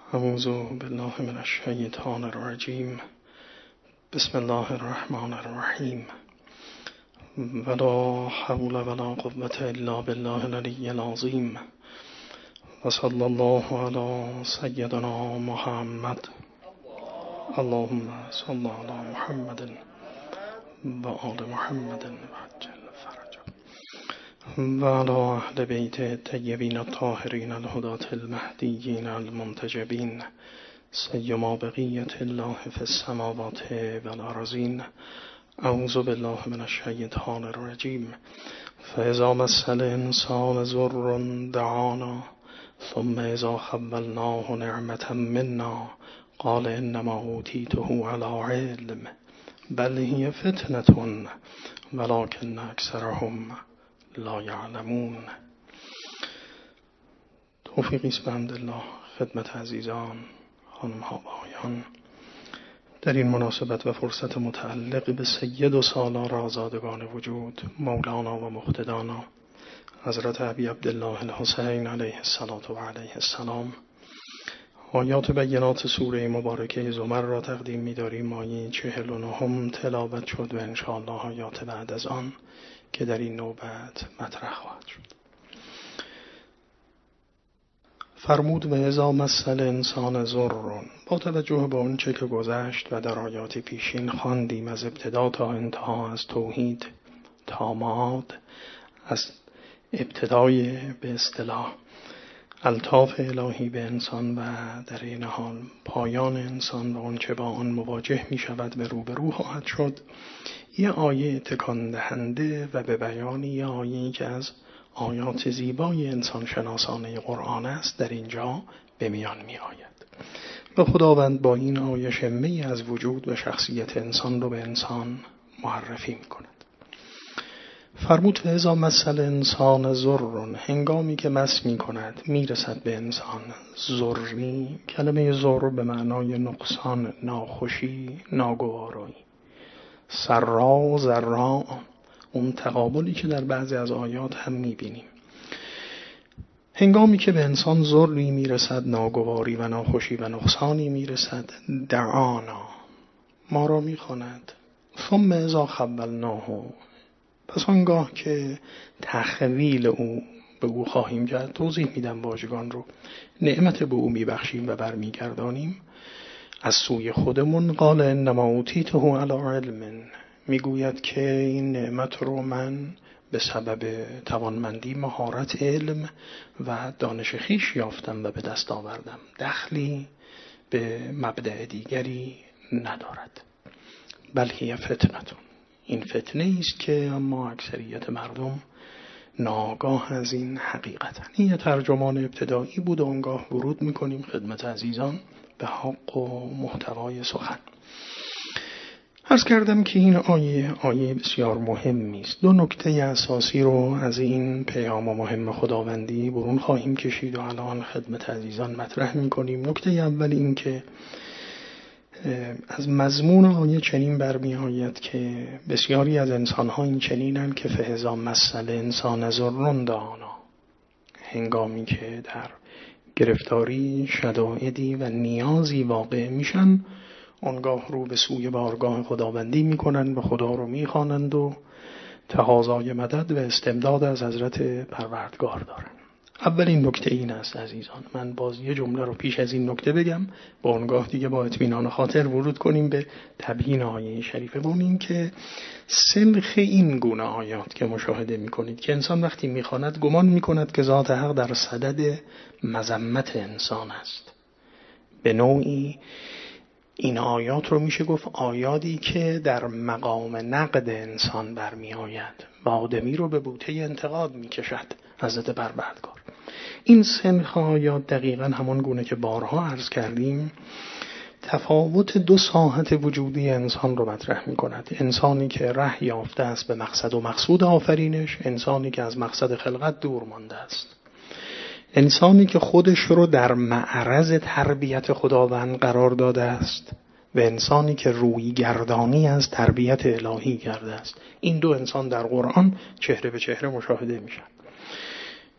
اعوذ بالله من الشیطان الرجیم. بسم الله الرحمن الرحیم. ولا حول ولا قوة الا بالله العلی العظیم. و صلی الله علی سیدنا محمد. اللهم صل علی محمد و آل محمد وعجل فرجهم و علی اهل بیت الطیبین الطاهرین الهداة المهدیین المنتجبین سیما بقیة الله فی السماوات والارضین. اعوذ بالله من الشیطان الرجیم. فاذا مس الانسان ضر دعانا ثم اذا خولناه نعمة منا قال انما اوتیته علی علم بل هی فتنة ولکن اکثرهم لا یعلمون. توفیقی است بحمدالله خدمت عزیزان، خانم ها و آقایان، در این مناسبت و فرصت متعلق به سید و سالار آزادگان وجود مولانا و مقتدانا حضرت ابی عبدالله الحسین علیه الصلاة و علیه السلام، آیات بینات سوره مبارکه زمر را تقدیم می‌داریم. آیه 49 تلاوت شد و انشاءالله آیات بعد از آن که در این نوبت مطرح خواهد شد. فرمود و اذا مس الانسان ضر. با توجه به آنچه که گذشت و در آیات پیشین خواندیم از ابتدا تا انتها، از توحید تا معاد، از ابتدای به اصطلاح الطاف الهی به انسان و در این حال پایان انسان و آنچه با آن مواجه می شود به روبرو خواهد شد، یه آیه تکان دهنده و به بیان یه آیه‌ای که از آیات زیبای انسان شناسانه قرآن است در اینجا به میان می آید و خداوند با این آیه شمه‌ای از وجود و شخصیت انسان رو به انسان معرفی می کند. فرمود و اذا مس الانسان ضر. هنگامی که مس می کند می رسد به انسان ضری. کلمه ضر به معنای نقصان، ناخوشی، ناگوارایی. سرا ضرا، اون تقابلی که در بعضی از آیات هم می بینیم. هنگامی که به انسان ضری می رسد، ناگواری و ناخوشی و نقصانی می رسد، دعانا، ما را می خواند. ثم اذا خولناه. پس آنگاه که تخویل او به او خواهیم کرد، توضیح میدم واژگان رو، نعمت به او میبخشیم و برمیگردانیم از سوی خودمون. قال انما اوتیته علی علم. میگوید که این نعمت رو من به سبب توانمندی، مهارت، علم و دانش خویش یافتم و به دست آوردم. دخلی به مبدأ دیگری ندارد. بل هی فتنتون. این فتنه است که اما اکثریت مردم ناگاه از این حقیقتن. این یه ترجمان ابتدایی بود و آنگاه ورود میکنیم خدمت عزیزان به حق و محتوای سخن. عرض کردم که این آیه بسیار مهمی است. دو نکته اساسی رو از این پیام مهم خداوندی برون خواهیم کشید و الان خدمت عزیزان مطرح میکنیم. نکته اول این که از مضمون آیه چنین برمی آید که بسیاری از انسان‌ها این چنینند که فاذا مس الانسان ضر دعانا. هنگامی که در گرفتاری، شدائدی و نیازی واقع میشن، آنگاه رو به سوی بارگاه خداوندی میکنن و خدا رو میخوانند و تقاضای مدد و استمداد از حضرت پروردگار دارن. اولین نکته این است عزیزان. من باز یه جمله رو پیش از این نکته بگم، با آنگاه دیگه با اطمینان خاطر ورود کنیم به تبیین آیه شریفه. بونیم که سنخ این گونه آیات که مشاهده میکنید که انسان وقتی میخواند گمان میکند که ذات حق در صدد مذمت انسان است. به نوعی این آیات رو میشه گفت آیاتی که در مقام نقد انسان برمی آید و آدمی رو به بوته انتقاد میکشد حضرت پروردگار. این سنخ آیات دقیقاً همان گونه که بارها عرض کردیم تفاوت دو ساحت وجودی انسان رو مطرح می کند. انسانی که ره یافته است به مقصد و مقصود آفرینش، انسانی که از مقصد خلقت دور مانده است، انسانی که خودش رو در معرض تربیت خداوند قرار داده است و انسانی که روی گردانی از تربیت الهی کرده است. این دو انسان در قرآن چهره به چهره مشاهده میشن.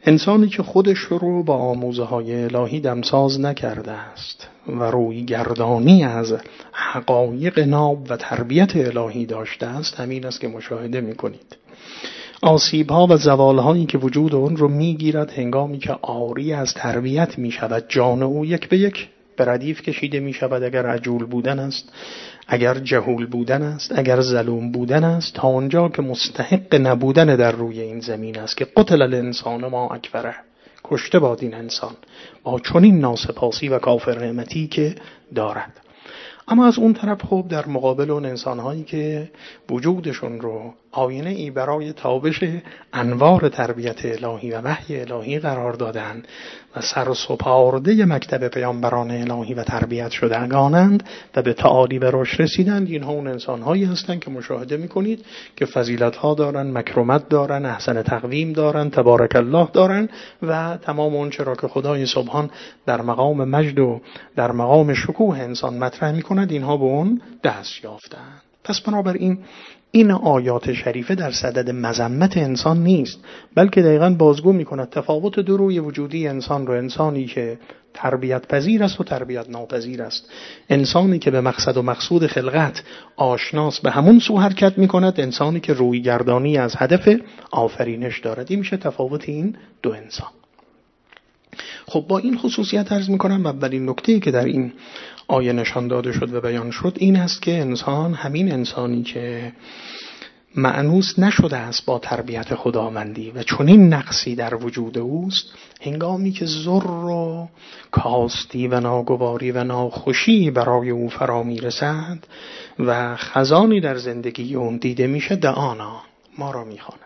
انسانی که خودش رو با آموزه های الهی دمساز نکرده است و روی گردانی از حقایق ناب و تربیت الهی داشته است، همین است که مشاهده می‌کنید. آسیب‌ها و زوال‌هایی که وجود اون رو می‌گیرد هنگامی که عاری از تربیت می‌شود. جان او یک به یک به ردیف کشیده می‌شود. اگر عجول بودن است، اگر جهول بودن است، اگر ظلوم بودن است، تا آنجا که مستحق نبودن در روی این زمین است که قتل الانسان ما اکفره، کشته باد این انسان با چنین ناسپاسی و کافر نعمتی که دارد. اما از اون طرف خب در مقابل اون انسان‌هایی که وجودشون رو آینه ای برای تابش انوار تربیت الهی و وحی الهی قرار دادن و سرسپارده مکتب پیامبران الهی و تربیت شدگانند و به تعالی و رشد رسیدند، اینها اون انسان‌هایی هستند که مشاهده می‌کنید که فضیلت‌ها دارن، مکرمت دارن، احسن تقویم دارن، تبارک الله دارن و تمام اون چرا که خدای سبحان در مقام مجد و در مقام شکوه انسان مطرح می‌کند، اینها به اون دست یافتند. پس بنابراین این آیات شریفه در صدد مذمت انسان نیست، بلکه دقیقاً بازگو می‌کند تفاوت دو روی وجودی انسان رو، انسانی که تربیت پذیر است و تربیت ناپذیر است. انسانی که به مقصد و مقصود خلقت آشناست به همون سو حرکت می‌کند، انسانی که روی گردانی از هدف آفرینش دارد. این میشه تفاوت این دو انسان. خب با این خصوصیت عرض می‌کنم اولین نکته‌ای که در این آیه نشان داده شد و بیان شد این است که انسان، همین انسانی که مأنوس نشده است با تربیت خداوندی و چنین نقصی در وجود اوست، هنگامی که ضر و کاستی و ناگواری و ناخوشی برای او فرا میرسد و خزانی در زندگی اون دیده میشه، دعانا ما را میخواند.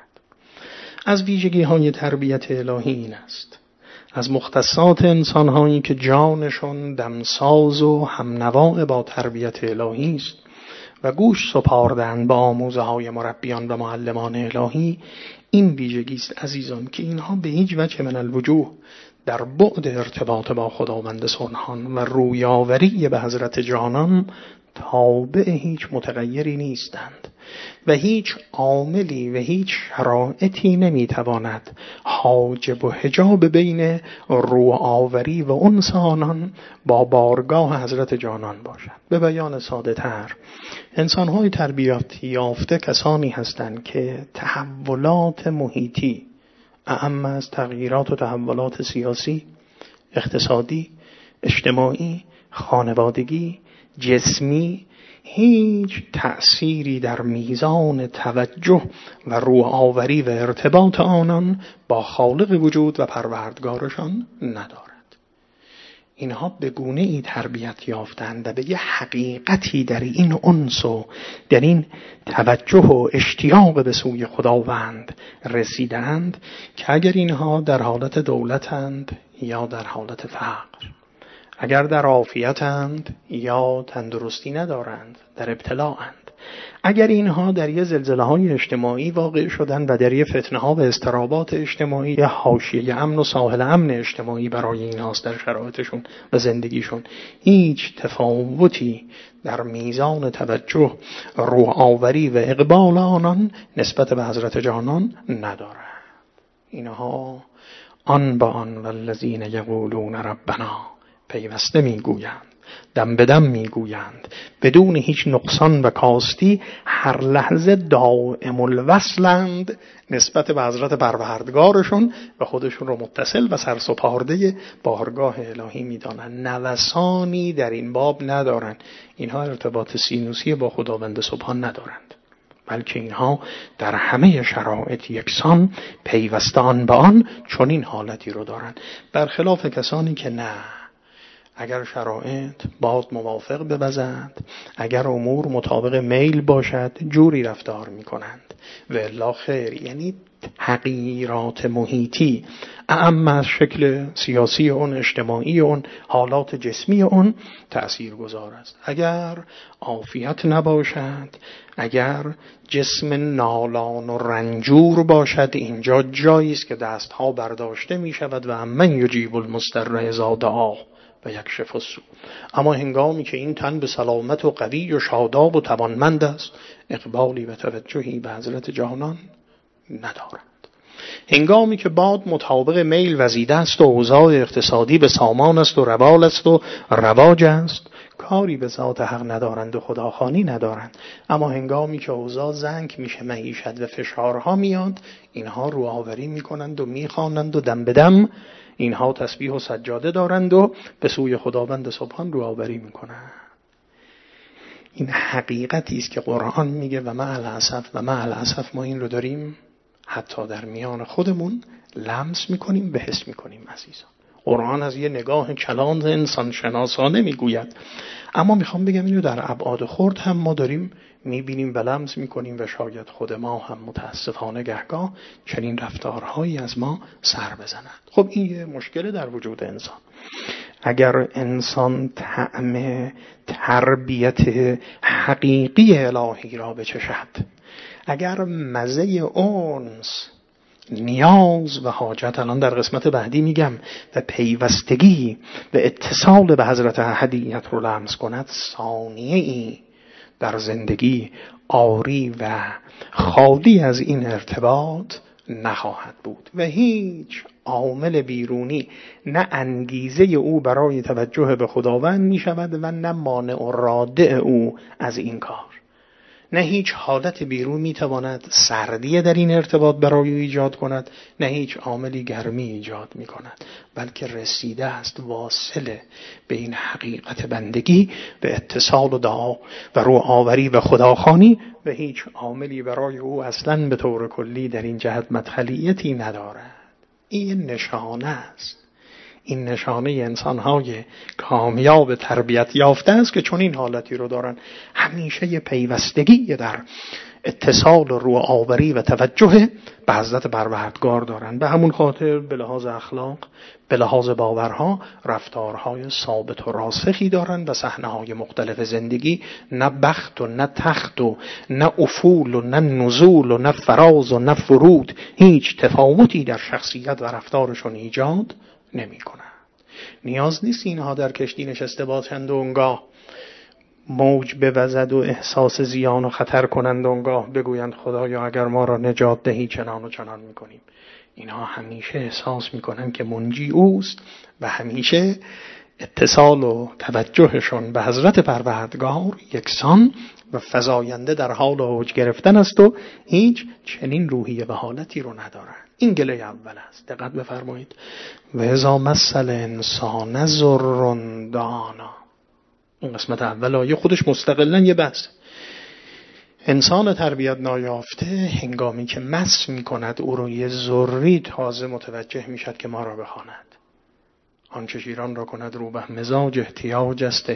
از ویژگی های تربیت الهی این است، از مختصات انسان‌هایی که جانشون دمساز و همنوا با تربیت الهی است و گوش سپاردند با آموزه‌های مربیان و معلمان الهی، این ویژگی است عزیزان که اینها به هیچ وجه من الوجوه در بعد ارتباط با خداوند سبحان و رویاوری به حضرت جانان تابع هیچ متغیری نیستند و هیچ عاملی و هیچ شرایطی نمیتواند حاجب و حجاب بین روآوری و انس آنان با بارگاه حضرت جانان باشد. به بیان ساده تر، انسان‌های تربیت یافته کسانی هستند که تحولات محیطی، اهم از تغییرات و تحولات سیاسی، اقتصادی، اجتماعی، خانوادگی، جسمی، هیچ تأثیری در میزان توجه و روآوری و ارتباط آنان با خالق وجود و پروردگارشان ندارد. اینها به گونه ای تربیت یافتند و به یه حقیقتی در این انس و در این توجه و اشتیاق به سوی خداوند رسیدند که اگر اینها در حالت دولتند یا در حالت فقر، اگر در عافیتند یا تندرستی ندارند، در ابتلااند، اگر اینها در یه زلزله‌های اجتماعی واقع شدند و در یه فتنه‌ها و اضطرابات اجتماعی، یا حاشیه امن و ساحل امن اجتماعی برای اینهاست در شرایطشون و زندگیشون، هیچ تفاوتی در میزان توجه، روآوری و اقبال آنان نسبت به حضرت جانان ندارند. اینها آن با آن والذین یقولون ربنا پیوسته میگویند، دم به دم میگویند، بدون هیچ نقصان و کاستی، هر لحظه دائم الوصلند نسبت به حضرت پروردگارشون و خودشون رو متصل و سرسپارده بارگاه الهی میدانند. نوسانی در این باب ندارند. اینها ارتباط سینوسی با خداوند سبحان ندارند، بلکه اینها در همه شرایط یکسان پیوسته آن به آن چنین حالتی رو دارند، برخلاف کسانی که نه، اگر شرایط باز موافق بوزد، اگر امور مطابق میل باشد، جوری رفتار می کنند و الا خیر. یعنی تغییرات محیطی، اعم از شکل سیاسی اون، اجتماعی اون، حالات جسمی اون تأثیر گذار است. اگر عافیت نباشد، اگر جسم نالان و رنجور باشد، اینجا جایی است که دستها برداشته می شود و امن یجیب المضطر اذا دعاه و یکشف السوء. اما هنگامی که این تن به سلامت و قوی و شاداب و توانمند است، اقبالی و توجهی به حضرت جانان ندارد. هنگامی که باد مطابق میل وزیده است و اوضاع اقتصادی به سامان است و روال است و رواج است، کاری به ذات حق ندارند و خداخوانی ندارند. اما هنگامی که اوضاع زنگ میشه، معیشت و فشارها میاد، اینها رو آوری میکنند و میخوانند و دم به دم اینها تسبیح و سجاده دارند و به سوی خداوند سبحان رو آوری میکنند. این حقیقتی است که قرآن میگه و مع الاسف ما این رو داریم حتی در میان خودمون لمس میکنیم، به حس میکنیم. عزیزان، قرآن از یه نگاه کلان انسان شناسانه میگوید، اما میخوام بگم اینو در ابعاد خرد هم ما داریم میبینیم و لمس میکنیم و شاید خود ما هم متاسفانه گهگاه چنین رفتارهایی از ما سر بزنند. خب این یه مشکل در وجود انسان. اگر انسان طعم تربیت حقیقی الهی را بچشد، اگر مزه انس، نیاز و حاجت، الان در قسمت بعدی میگم، و پیوستگی و اتصال به حضرت احدیت رو لمس کند، ثانیه‌ای در زندگی عاری و خالی از این ارتباط نخواهد بود و هیچ عامل بیرونی نه انگیزه او برای توجه به خداوند می شود و نه مانع و رادع او از این کار. نه هیچ حالت بیرون می تواند سردی در این ارتباط برای ایجاد کند، نه هیچ عاملی گرمی ایجاد می کند، بلکه رسیده است واصله به این حقیقت بندگی به اتصال و دعا و رو آوری و خداخوانی و هیچ عاملی برای او اصلاً به طور کلی در این جهت مدخلیتی ندارد. این نشانه است، این نشانه انسان‌های کامیاب تربیت یافته است که چون این حالتی رو دارن، همیشه یه پیوستگی در اتصال و رو آوری و توجه به حضرت پروردگار دارن. به همون خاطر به لحاظ اخلاق، به لحاظ باورها، رفتارهای ثابت و راسخی دارن و صحنه‌های مختلف زندگی نه بخت و نه تخت و نه افول و نه نزول و نه فراز و نه فرود هیچ تفاوتی در شخصیت و رفتارشون ایجاد نمی کنند. نیاز نیست اینها در کشتی نشسته باشند و اونگاه موج بوزد و احساس زیان و خطر کنند و اونگاه بگویند خدایا اگر ما را نجات دهی چنان و چنان میکنیم. اینها همیشه احساس میکنند که منجی اوست و همیشه اتصال و توجهشون به حضرت پروردگار یکسان و فزاینده در حال اوج گرفتن است و هیچ چنین روحیه و حالتی رو ندارند. این گله اول است. دقت بفرمایید. و اذا مس الانسان ضر دعانا. این قسمت اول آیه خودش مستقلاً یه بحث. انسان تربیت نایافته هنگامی که مس میکند او رو یه ضری تازه متوجه میشد که ما را بخواند. آنچه شیران را کند رو به مزاج احتیاج است.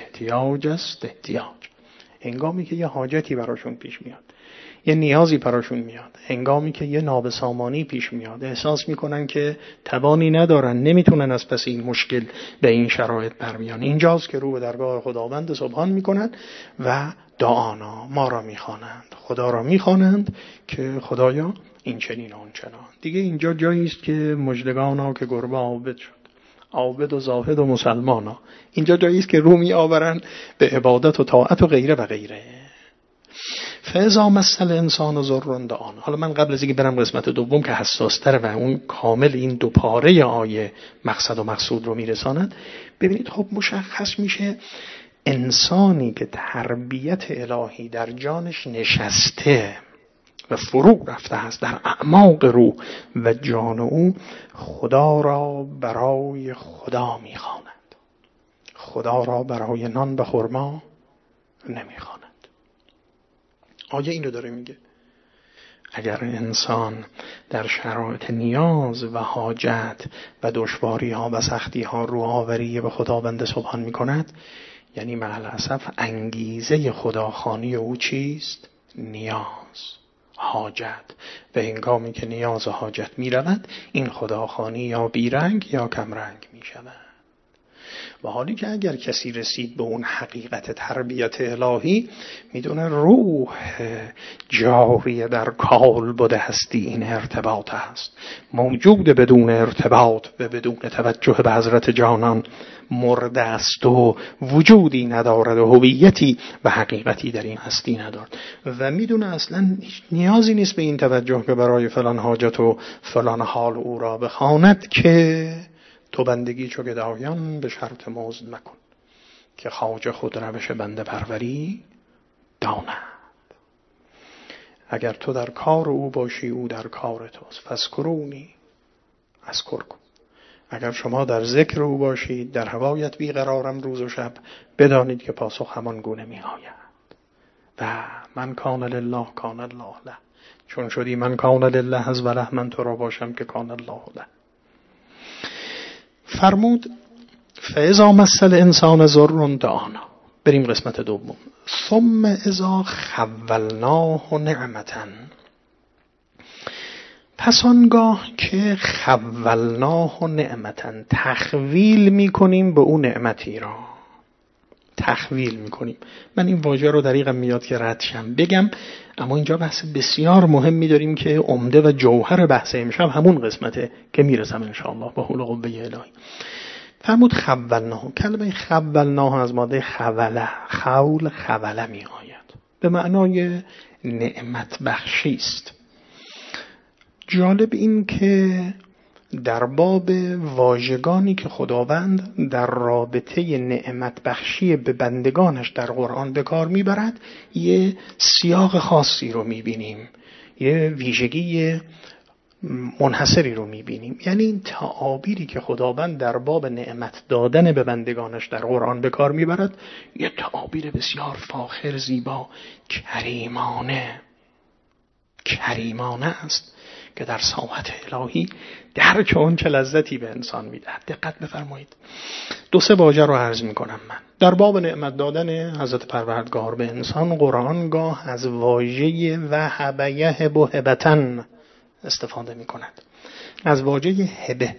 هنگامی که یه حاجتی براشون پیش میاد، یه نیازی براشون میاد، هنگامی که یه نابسامانی پیش میاد، احساس میکنن که توانی ندارن، نمیتونن از پس این مشکل به این شرایط برمیان، اینجاست که رو به درگاه خداوند سبحان میکنن و دعانا، ما را میخوانند، خدا را میخوانند که خدایا این چنین و اون چنان. دیگه اینجا جایی است که مژدگانا که گربه عابد شد، عابد و زاهد و مسلمانا. اینجا جایی است که رو می آورن به عبادت و طاعت و غیره و غیره. فاذا مس الانسان ضر دعانا. حالا من قبل از اینکه برم قسمت دوم که حساس‌تر و اون کامل این دو پاره آیه مقصد و مقصود رو میرساند، ببینید خب مشخص میشه انسانی که تربیت الهی در جانش نشسته و فرو رفته است در اعماق روح و جان او، خدا را برای خدا میخواند، خدا را برای نان و خرما نمیخواند. آیه اینو داره میگه. اگر انسان در شرایط نیاز و حاجت و دشواری ها و سختی ها رو آوری به خداوند سبحان میکند، یعنی مع الاسف انگیزه خداخوانی او چیست؟ نیاز، حاجت. و هنگامی که نیاز و حاجت می رود، این خداخوانی یا بیرنگ یا کمرنگ می شود. و حالی که اگر کسی رسید به اون حقیقت تربیت الهی میدونه روح جاری در کال بوده هستی این ارتباط است، موجود بدون ارتباط و بدون توجه به حضرت جانان مرده است و وجودی ندارد و هویتی و حقیقتی در این هستی ندارد و میدونه اصلا نیازی نیست به این توجه که برای فلان حاجت و فلان حال او را بخواند که تو بندگی چو گدایان به شرط مزد مکن که خواجه خود روش بنده پروری داند. اگر تو در کار او باشی او در کار توست. فذکرونی اذکرکم. اگر شما در ذکر او باشید در هوایت بیقرارم روز و شب بدانید که پاسخ همان گونه می آید. و من کان لله کان الله له. چون شدی من کان لله از وله من تو را باشم که کان الله له. فرمود فاذا مس الانسان ضر دعانا. بریم قسمت دوم. ثم اذا خولناه نعمتا. پس آنگاه که خولناه نعمتا تخویل میکنیم به اون نعمتی را، تخویل میکنیم. من این واژه رو دقیقاً میاد که ردشم بگم، اما اینجا بحث بسیار مهمی داریم که عمده و جوهر بحث امشب همون قسمته که میرسم انشاءالله با حول و قوه الهی. فرمود خولناه. کلمه خولناه از ماده خوله، خوله می آید، به معنای نعمت بخشی است. جالب این که در باب واژگانی که خداوند در رابطه نعمت بخشی به بندگانش در قرآن به کار میبرد یه سیاق خاصی رو میبینیم، یه ویژگی منحصری رو میبینیم. یعنی این تعابیری که خداوند در باب نعمت دادن به بندگانش در قرآن به کار میبرد یه تعابیر بسیار فاخر، زیبا، کریمانه است که در ساحت الهی درک اون چه لذتی به انسان میده. دقت بفرمایید. 2-3 واژه رو عرض میکنم من. در باب نعمت دادن حضرت پروردگار به انسان قرآن گاه از واژه وهب یهب هبتن استفاده میکند، از واژه هبه.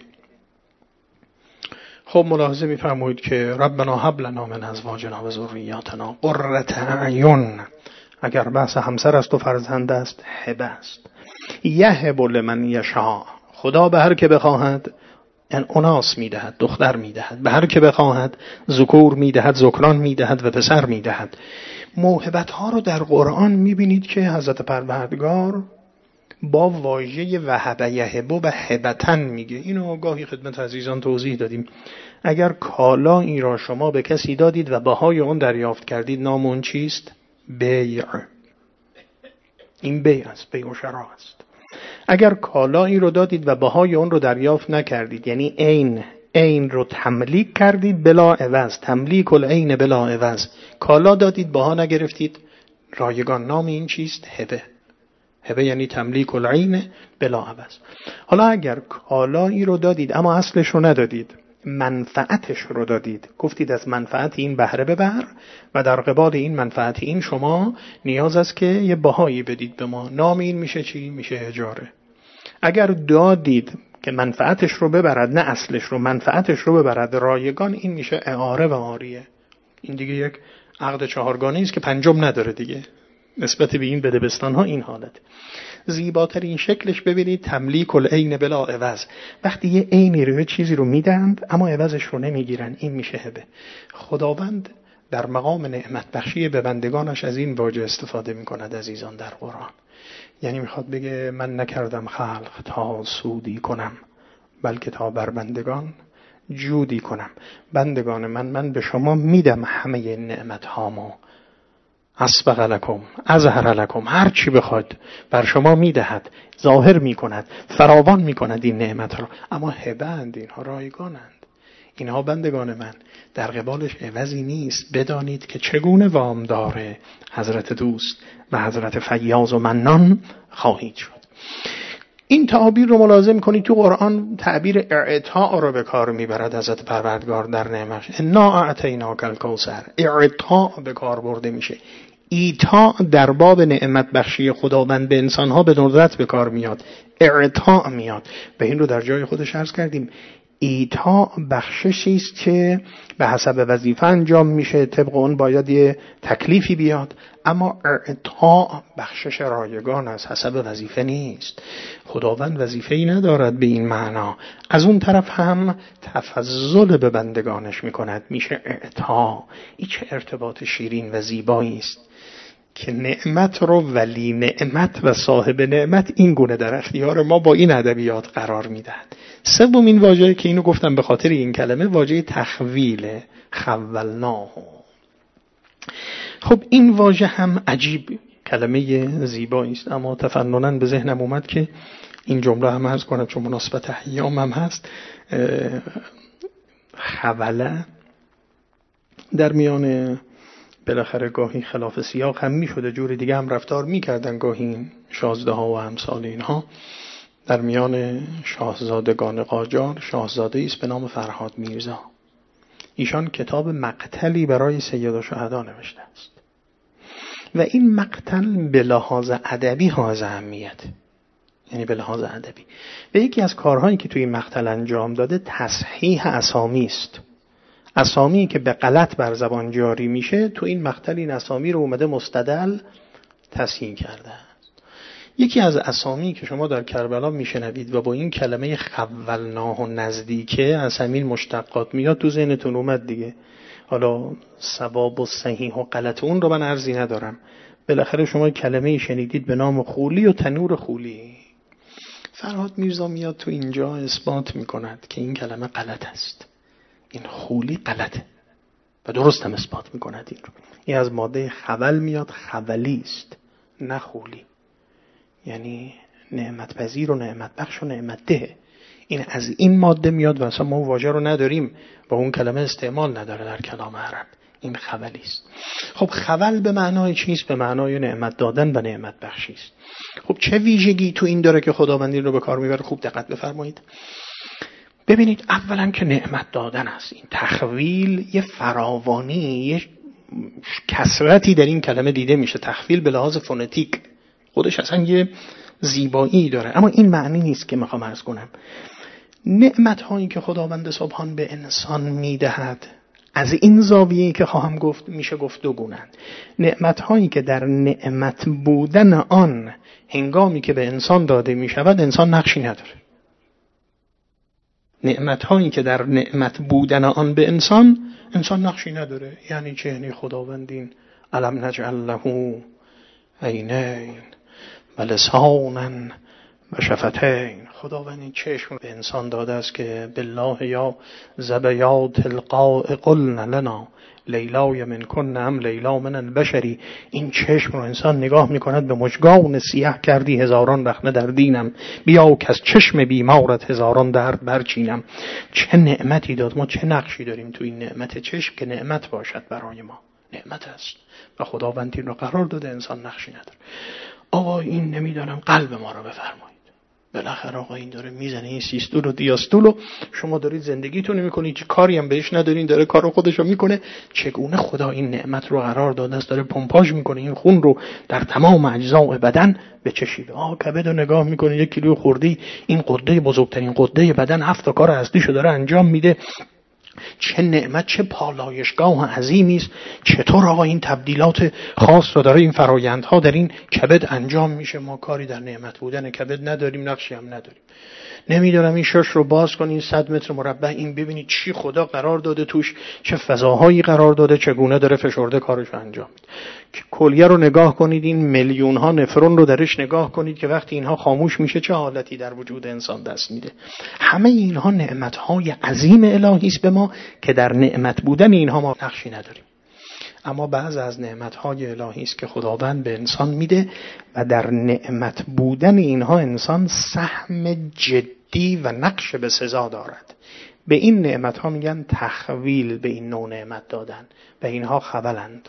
خب ملاحظه میفرمایید که ربنا هب لنا من ازواجنا و ذریاتنا قرة اعین. اگر بحث همسر است و فرزند است هبه است. یهب لمن یشاء. خدا به هر که بخواهد اناس میدهد، دختر میدهد، به هر که بخواهد ذکور میدهد، ذکران میدهد و پسر میدهد. موهبت ها رو در قرآن میبینید که حضرت پروردگار با واژه وهب یهب و هبتن میگه. اینو گاهی خدمت عزیزان توضیح دادیم. اگر کالایی را شما به کسی دادید و بهای اون دریافت کردید، نام اون چیست؟ بیع. این بیع است، بیع و شراء است. اگر کالایی رو دادید و بهای اون رو دریافت نکردید، یعنی عین رو تملیک کردید بلا عوض، تملیک العین بلا عوض، کالا دادید بها نگرفتید، رایگان، نام این چیست؟ هبه یعنی تملیک العین بلا عوض. حالا اگر کالایی رو دادید اما اصلش رو ندادید، منفعتش رو دادید، گفتید از منفعت این بهره ببر و در قبال این منفعت این شما نیاز است که یه بهایی بدید به ما، نام این میشه چی؟ میشه اجاره. اگر دادید که منفعتش رو ببرد، نه اصلش رو، منفعتش رو ببرد، رایگان، این میشه اعاره و عاریه. این دیگه یک عقد 4گانه است که پنجم نداره دیگه. نسبت به این بدبستان ها این حالت. زیباترین شکلش ببینید تملیک العین بلا عوض. وقتی یه عینی رو، چیزی رو میدند اما عوضش رو نمیگیرن، این میشه هبه. خداوند در مقام نعمت بخشی به بندگانش از این واژه استفاده میکند عزیزان در قرآن. یعنی میخواد بگه من نکردم خلق تا سودی کنم، بلکه تا بر بندگان جودی کنم. بندگان من به شما میدم همه نعمت هامو، اسبغ لکم، اظهر لکم، هر چی بخواد بر شما میدهد، ظاهر میکند، فراوان میکند این نعمت را. اما هبند، اینها رایگانند، اینها بندگان من، در قبالش عوضی نیست. بدانید که چگونه وامدار حضرت دوست و حضرت فیاض و منان خواهید شد. این تعابیر رو ملاحظه کنید تو قرآن تعبیر اعطاء رو به کار میبرد حضرت پروردگار در نعمتش. انا اعطیناک الکوثر، اعطاء به کار برده میشه. ایتاء در باب نعمت بخشی خداوند به انسانها به ندرت به کار میاد، اعطاء میاد. به این رو در جای خودش عرض کردیم ایتا بخششی است که به حسب وظیفه انجام میشه، طبق اون باید یه تکلیفی بیاد، اما اعطا بخشش رایگان است، حسب وظیفه نیست. خداوند وظیفه‌ای ندارد به این معنا. از اون طرف هم تفضل به بندگانش میکند، میشه اعطا. این چه ارتباط شیرین و زیبایی است که نعمت رو ولی نعمت و صاحب نعمت این گونه در اختیار ما با این ادبیات قرار میدهد. سومین واژه‌ای که اینو گفتم به خاطر این کلمه، واژه تخویل، خولناه. خب این واژه هم عجیب کلمه زیبایی است، اما تفنناً به ذهنم اومد که این جمله هم عرض کنم چون مناسبت ایام هم هست. خوله در میان بالاخره گاهی خلاف سیاق هم می شده، جور دیگه هم رفتار می کردن گاهی این شاهزاده ها و امثال اینها. در میان شاهزادگان قاجار شاهزاده است به نام فرهاد میرزا. ایشان کتاب مقتلی برای سیدالشهدا نوشته است و این مقتل به لحاظ ادبی حائز اهمیت، یعنی به لحاظ ادبی. و یکی از کارهایی که توی این مقتل انجام داده تصحیح اسامی است. اسامی که به غلط بر زبان جاری میشه، تو این مقتل این اسامی رو اومده مستدل تصحیح کرده است. یکی از اسامی که شما در کربلا میشنوید و با این کلمه خولناه و نزدیکه از همین مشتقات میاد، تو ذهنتون اومد دیگه. حالا صواب و صحیح و غلط اون رو من عرضی ندارم. بالاخره شما کلمه شنیدید به نام خولی و تنور خولی. فرهاد میرزا میاد تو اینجا اثبات میکند که این کلمه غلط است، این خولی غلطه و درست هم اثبات میکند این رو. این از ماده خول میاد، خولی است نه خولی، یعنی نعمت پذیر و نعمت بخش و نعمت ده. این از این ماده میاد و اصلا ما واژه رو نداریم و اون کلمه استعمال نداره در کلام عرب. این خولی است. خب خول به معنای چیست؟ به معنای نعمت دادن و نعمت بخشی است. خب چه ویژگی تو این داره که خداوند این رو به کار میبره؟ خوب دقت بفرمایید. ببینید، اولا که نعمت دادن است. این تخویل یه فراوانی، یه کثرتی در این کلمه دیده میشه. تخویل به لحاظ فونتیک خودش اصلا یه زیبایی داره، اما این معنی نیست که میخوام عرض کنم. نعمت هایی که خداوند سبحان به انسان میدهد، از این زاویه‌ای که خواهم گفت میشه گفت دو گونه‌اند. نعمت هایی که در نعمت بودن آن هنگامی که به انسان داده میشود انسان نقشی نداره. نعمت هایی که در نعمت بودن آن به انسان نقشی نداره. یعنی چه؟ یعنی خداوندین الم نجعل له عینین و لسانا و شفتین. خداوند این چشم به انسان داده است که بالله یا زبیات القاء قلنا لنا لیلای من کن ام لیلا من البشری. این چشم رو انسان نگاه میکند، به مژگان سیاه کردی هزاران رخنه در دینم، بیا که از چشم بیمارت هزاران درد برچینم. چه نعمتی داد، ما چه نقشی داریم تو این نعمت چشم که نعمت باشد برای ما. نعمت است و خداوند این رو قرار داده، انسان نقشی نداره. آقا این نمیدانم قلب ما رو بفرمایید. بالاخره آقا این داره میزنه این سیستول و دیاستول و شما دارید زندگیتون میکنید، چه کاری هم بهش ندارین، داره کارو خودشو میکنه. چگونه خدا این نعمت رو قرار داده است، داره پمپاژ میکنه این خون رو در تمام اجزاء بدن بچشید. کبد رو نگاه میکنه، 1 کیلو خوردی، این غده بزرگترین غده بدن 7 کار اصلیشو داره انجام میده. چه نعمت، چه پالایشگاه عظیمی است. چطور آقا این تبدیلات خاص رو داره، این فرایندها در این کبد انجام میشه. ما کاری در نعمت بودن کبد نداریم، نقشی هم نداریم. نمیدونم این شش رو باز کنین 100 متر مربع، این ببینید چی خدا قرار داده توش، چه فضاهایی قرار داده، چگونه داره فشرده کارش انجام میده. کلیه رو نگاه کنید، این میلیون ها نفرون رو درش نگاه کنید که وقتی اینها خاموش میشه چه حالتی در وجود انسان دست میده. همه اینها نعمت های عظیم الهی است به ما که در نعمت بودن اینها ما نقشی نداریم. اما بعض از نعمت‌های الهی است که خداوند به انسان میده و در نعمت بودن اینها انسان سهم جدی و نقش به سزا دارد. به این نعمت‌ها میگن تخویل، به این نوع نعمت دادن، و اینها خولند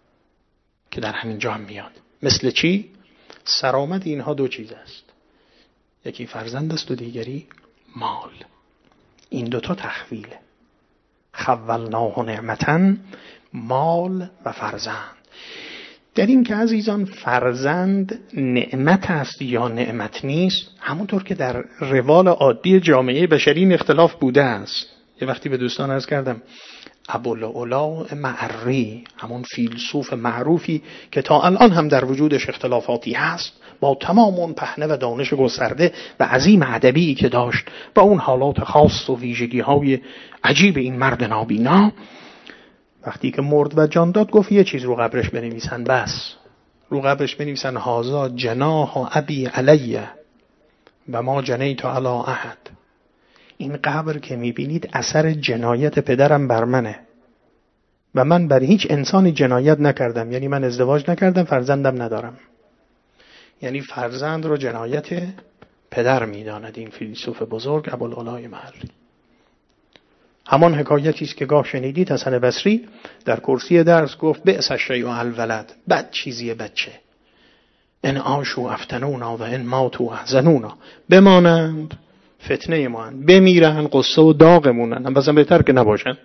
که در همین جا هم میاد. مثل چی؟ سرآمد اینها 2 چیز است، یکی فرزند است و دیگری مال. این 2 تا تخویله. خولناه نعمتن، مال و فرزند. در این که عزیزان فرزند نعمت است یا نعمت نیست، همونطور که در روال عادی جامعه بشری این اختلاف بوده است. یه وقتی به دوستان عرض کردم ابوالعلا معری، همون فیلسوف معروفی که تا الان هم در وجودش اختلافاتی هست، با تمام اون پهنه و دانش گسترده و عظیم ادبی که داشت، با اون حالات خاص و ویژگی‌های عجیب این مرد نابینا، وقتی که مرد و جان داد گفت یه چیز رو قبرش بنویسن، بس رو قبرش بنویسن هازا جناح ابی علیه و ما جنیت علی احد. این قبر که میبینید اثر جنایت پدرم بر منه و من بر هیچ انسانی جنایت نکردم، یعنی من ازدواج نکردم، فرزندم ندارم. یعنی فرزند رو جنایت پدر میداند این فیلسوف بزرگ ابوالعلا معری. همان حکایتی است که گاه شنیدید حسن بصری در کرسی درس گفت بئس الشیء الولد، بد چیزیه بچه. ان عاشوا افتنونا و ان ماتوا احزنونا، بمانند فتنه ما، بمیرن قصه و داغمونن، هم بازم بهتر که نباشن.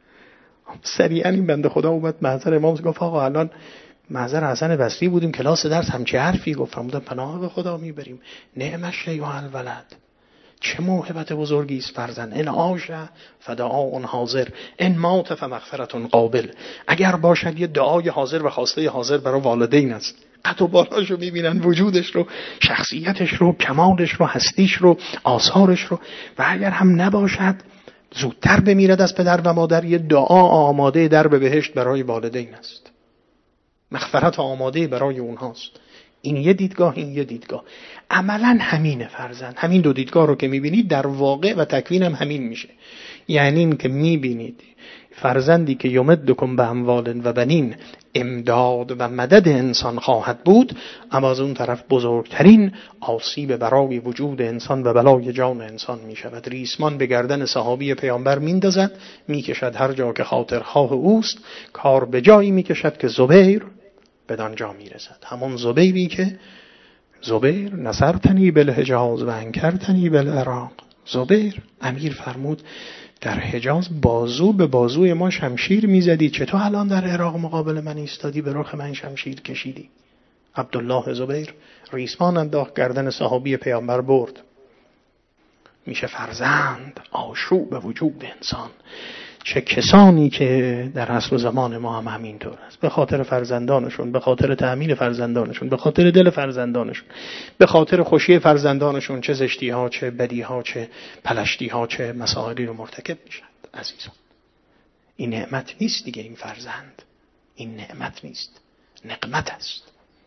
سریعا این بنده خدا اومد محضر امام گفت آقا الان محضر حسن بصری بودیم کلاس درس همچه حرفی گفت، فرمودن پناه به خدا میبریم، نعم الشیء الولد، چه موهبت بزرگی است فرزند. ان عاش فدعاء حاضر ان مات فمغفرة قابل. اگر باشد یه دعای حاضر و خواسته حاضر برای والدین است. قد و بالاشو میبینن، وجودش رو، شخصیتش رو، کمالش رو، هستیش رو، آثارش رو. و اگر هم نباشد زودتر بمیرد از پدر و مادر، یه دعا آماده در به بهشت برای والدین است، مغفرت آماده برای اونهاست. این یه دیدگاه، این یه دیدگاه. عملا همینه فرزند. همین دو دیدگاه رو که میبینید در واقع و تکوین هم همین میشه. یعنی این که میبینید فرزندی که یمدکم به اموال و بنین امداد و مدد انسان خواهد بود، اما از اون طرف بزرگترین آسیب برای وجود انسان و بلای جان انسان میشود. ریسمان به گردن صحابی پیامبر میندازد، میکشد هر جا که خاطرخواه اوست، کار به جایی میکشد که زبیر بدان جا میرسد. همون زبیری که زبیر نصرتنی بالحجاز و انکرتنی بالعراق. زبیر امیر فرمود در حجاز بازو به بازوی ما شمشیر میزدی، چطور الان در عراق مقابل من ایستادی به رخ من شمشیر کشیدی؟ عبدالله زبیر ریسمان انداخت، گردن صحابی پیامبر برد. میشه فرزند آشوب وجود انسان. چه کسانی که در عصر و زمان ما هم همینطور است، به خاطر فرزندانشون، به خاطر تأمین فرزندانشون، به خاطر دل فرزندانشون، به خاطر خوشی فرزندانشون، چه زشتی ها، چه بدی ها، چه پلشتی ها، چه مسائلی رو مرتکب میشن. عزیزان این نعمت نیست دیگه، این فرزند این نعمت نیست، نقمت است.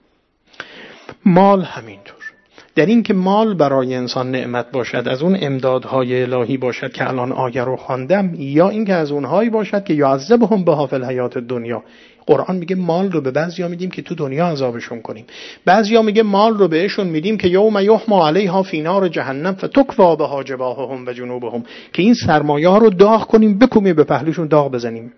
مال همینطور. در این که مال برای انسان نعمت باشد، از اون امدادهای الهی باشد که الان آیه رو خواندم، یا این که از اونهایی باشد که یعذبهم بها فی الحیات الدنیا. قرآن میگه مال رو به بعضیا میدیم که تو دنیا عذابشون کنیم، بعضیا میگه مال رو بهشون میدیم که یوم یحما علیها فی نار جهنم فتکوا بها جباههم و جنوبهم، که این سرمایه ها رو داغ کنیم، بکوبیم به پهلوشون داغ بزنیم.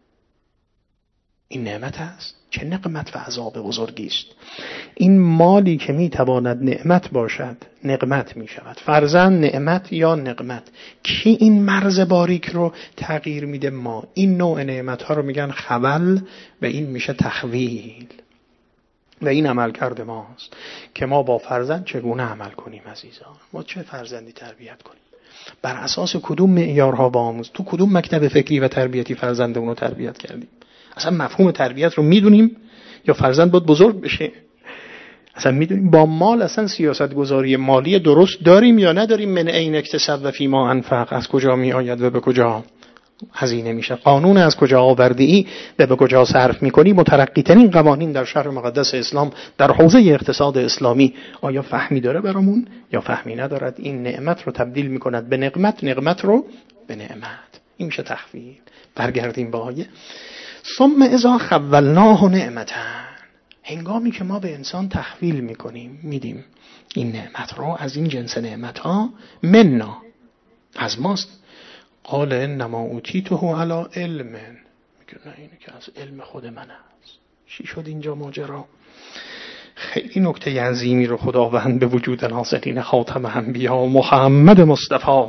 این نعمت است. چه نقمت و عذاب بزرگی است. این مالی که میتواند نعمت باشد نقمت میشود. فرزند نعمت یا نقمت. کی این مرز باریک رو تغییر میده؟ ما. این نوع نعمت ها رو میگن خول و این میشه تخویل. و این عمل کرده ماست که ما با فرزند چگونه عمل کنیم. عزیزان ما چه فرزندی تربیت کنیم؟ بر اساس کدوم معیارها با آموز؟ تو کدوم مکتب فکری و تربیتی فرزندمون رو تربیت کردیم؟ اصلا مفهوم تربیت رو میدونیم یا فرزند باید بزرگ بشه؟ اصلا میدونیم با مال اصلا سیاست گذاری مالی درست داریم یا نداریم؟ من این اکتسب و فیما انفق، از کجا می آید و به کجا هزینه میشه؟ قانون از کجا آورده ای و به کجا صرف میکنی؟ مترقی ترین قوانین در شرع مقدس اسلام در حوزه اقتصاد اسلامی آیا فهمی داره برامون یا فهمی ندارد؟ این نعمت رو تبدیل میکند به نقمت، نقمت رو به نعمت. این میشه تخویل. برگردیم به آیه. ثم اذا خولناه نعمتا، هنگامی که ما به انسان تحویل میکنیم، میدیم این نعمت رو، از این جنس نعمت ها، منا از ماست. قال انما اوتیته علی علم، میگه نه اینه که از علم خود من است. چی شد اینجا ماجرا؟ خیلی نکته عظیمی رو خداوند به وجود نازلین خاتم انبیا محمد مصطفی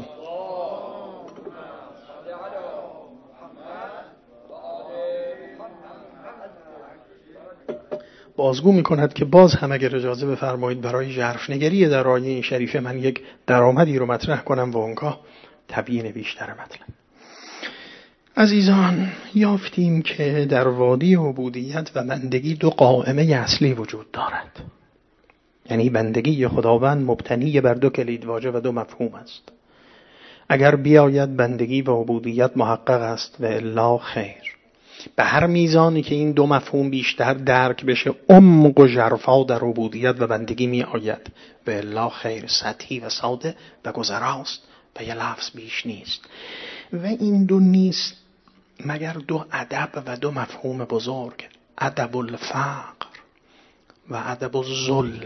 بازگو می‌کند که باز هم اگر اجازه بفرمایید برای ژرف‌نگری در آیه این شریفه من یک درآمدی رو مطرح کنم و اونگاه تبیین بیشتر مطلب. عزیزان، یافتیم که در وادی عبودیت و بندگی دو قائمه اصلی وجود دارد. یعنی بندگی خداوند مبتنی بر دو کلیدواژه و دو مفهوم است. اگر بیاید بندگی و عبودیت محقق است و الا خیر. به هر میزانی که این دو مفهوم بیشتر درک بشه عمق و ژرفا در عبودیت و بندگی می آید و الا خیر. سطحی و ساده و گذراست و یه لفظ بیش نیست. و این دو نیست مگر دو ادب و دو مفهوم بزرگ، ادب الفقر و ادب الذل.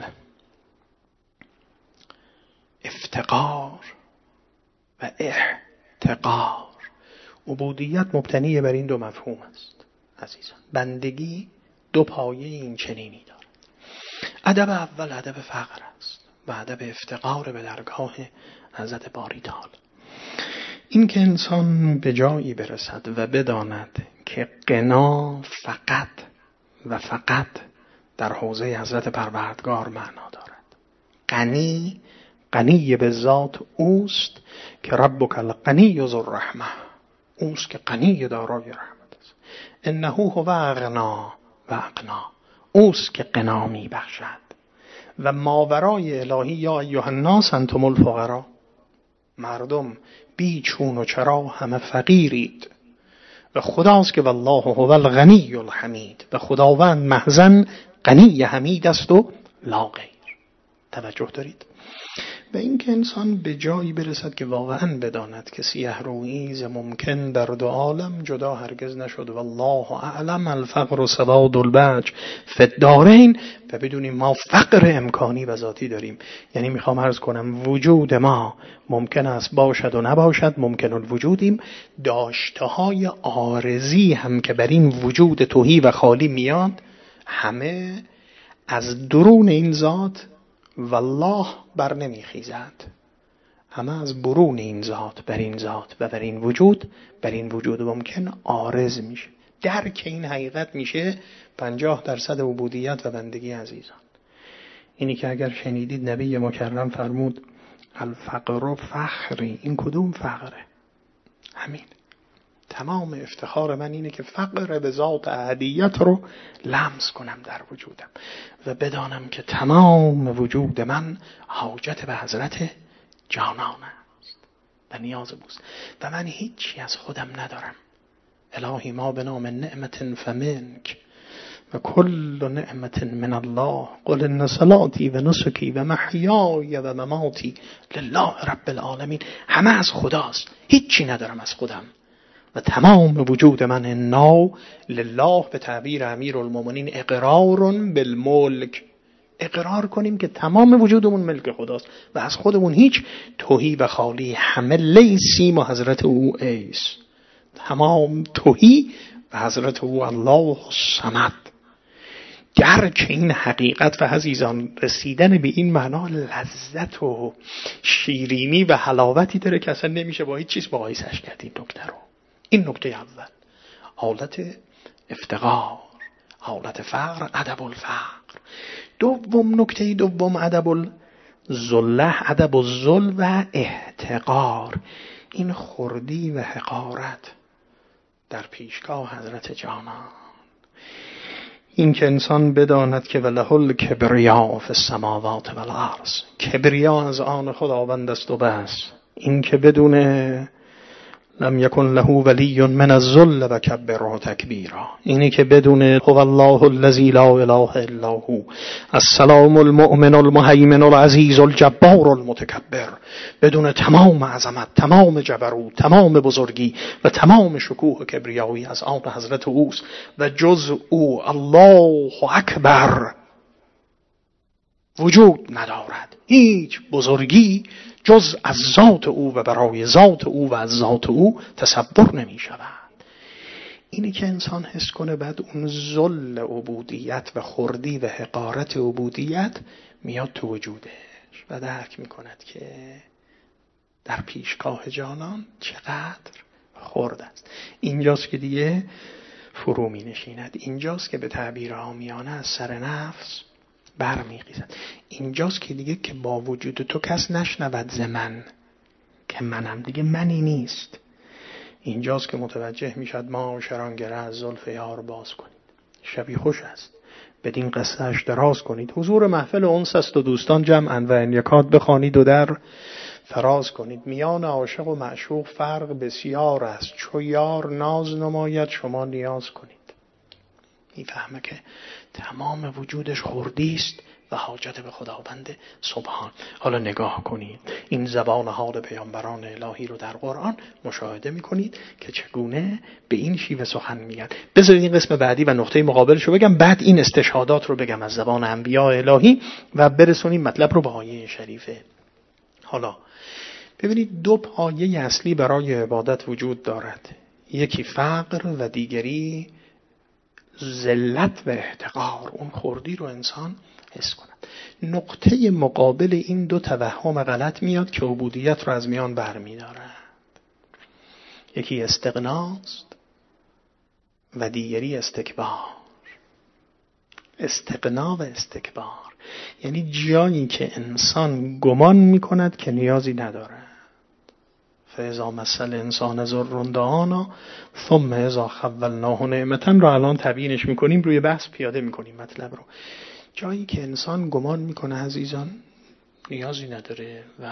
افتقار و احتقار. عبودیت مبتنی بر این دو مفهوم است عزیزان. بندگی دو پایه این چنینی دارد. ادب اول ادب فقر است و ادب افتقار به درگاه حضرت باری تعالی. این که انسان به جایی برسد و بداند که غنا فقط و فقط در حوزه حضرت پروردگار معنا دارد. غنی به ذات اوست که ربک الغنی ذو الرحمه، اوست که غنی دارای رحمت است. انه هو اغنا و اقنا، اوست که غنا می بخشد. و ماورای الهی یا ایها الناس انتم الفقراء، مردم بی چون و چرا همه فقیرید و خداست که والله هو الغنی الحمید، و خداوند محضاً غنی حمید است و لا غیر. توجه دارید؟ و این که انسان به جایی برسد که واقعاً بداند که سیه رویی ز ممکن در دو عالم جدا هرگز نشد والله اعلم الفقر سواد الوجه فی الدارین. و بدونیم ما فقر امکانی و ذاتی داریم. یعنی میخوام عرض کنم وجود ما ممکن است باشد و نباشد، ممکن الوجودیم. داشته‌های عارضی هم که بر این وجود تهی و خالی میاد همه از درون این ذات والله بر نمیخیزد، همه از برون این ذات بر این ذات و بر این وجود ممکن عارض میشه. درک این حقیقت میشه 50% عبودیت و بندگی عزیزان. اینی که اگر شنیدید نبی مکرم فرمود الفقر فخری، این کدوم فقره؟ همین. تمام افتخار من اینه که فقر به ذات احدیت رو لمس کنم در وجودم و بدانم که تمام وجود من حاجت به حضرت جانان است و نیاز بوست و من هیچی از خودم ندارم. الهی ما به نام نعمت فمنک و کل نعمت من الله قل ان صلاتی و نسکی و محیای و مماتی لله رب العالمین. همه از خداست، هیچی ندارم از خودم و تمام وجود من انا لله. به تعبیر امیرالمومنین اقرار بالملک، اقرار کنیم که تمام وجودمون ملک خداست و از خودمون هیچ تهی و خالی. همه لیسیم و حضرت او ایس، تمام تهی و حضرت او الله الصمد. گرچه این حقیقت و عزیزان رسیدن به این معنا لذت و شیرینی و حلاوتی داره که اصلا نمیشه با هیچ چیز مقایسش کرد. این نکته رو، این نکته اول، حالت افتقار، حالت فقر، ادب الفقر. دوم، نکته دوم ادب الذل، ادب الذل و احتقار. این خردی و حقارت در پیشگاه حضرت جانان. این که انسان بداند که وله الکبریا فی السماوات و الارض، کبریا از آن خداوند است و بس. این که بدونه لم یکن له ولی من الذل و کبره تکبیرا، اینی که بدونه هو الله الذی لا اله الا هو السلام المؤمن المهیمن العزیز الجبار المتکبر. بدون تمام عظمت، تمام جبروت، تمام بزرگی و تمام شکوه و کبریایی از آن حضرت اوست و جز او الله اکبر وجود ندارد. هیچ بزرگی جز از ذات او و برای ذات او و از ذات او تصور نمی شود. اینی که انسان حس کنه بعد اون ذل عبودیت و خردی و حقارت عبودیت میاد تو وجودش و درک می کند که در پیشگاه جانان چقدر خرد است. اینجاست که دیگه فرو می نشیند. اینجاست که به تعبیر عامیانه از سر نفس برمیخیزد. اینجاست که دیگه که با وجود تو کس نشنود ز من، که منم دیگه منی نیست. اینجاست که متوجه میشد معاشران گره از زلف یار باز کنید، شبی خوش است بدین قصه اش دراز کنید. حضور محفل انس است و دوستان جمعاً و ان یکاد بخوانید و در فراز کنید. میان عاشق و معشوق فرق بسیار است، چو یار ناز نماید شما نیاز کنید. میفهمه که تمام وجودش خردی است و حاجت به خداوند سبحان. حالا نگاه کنید این زبان حال پیامبران الهی رو در قرآن مشاهده میکنید که چگونه به این شیوه سخن میگن. بذارید این قسم بعدی و نقطه مقابلش رو بگم، بعد این استشهادات رو بگم از زبان انبیاء الهی و برسونیم مطلب رو به آیه شریفه. حالا ببینید دو پایه اصلی برای عبادت وجود دارد، یکی فقر و دیگری ذلت و احتقار، اون خردی رو انسان حس کند. نقطه مقابل این دو توهم غلط میاد که عبودیت رو از میان برمی دارد. یکی استغناست و دیگری استکبار. استغنا و استکبار یعنی جایی که انسان گمان میکند که نیازی ندارد. فاذا مس الانسان ضر دعانا ثم اذا خولناه نعمة رو الان تبیینش میکنیم، روی بحث پیاده میکنیم مطلب رو. جایی که انسان گمان میکنه عزیزان نیازی نداره و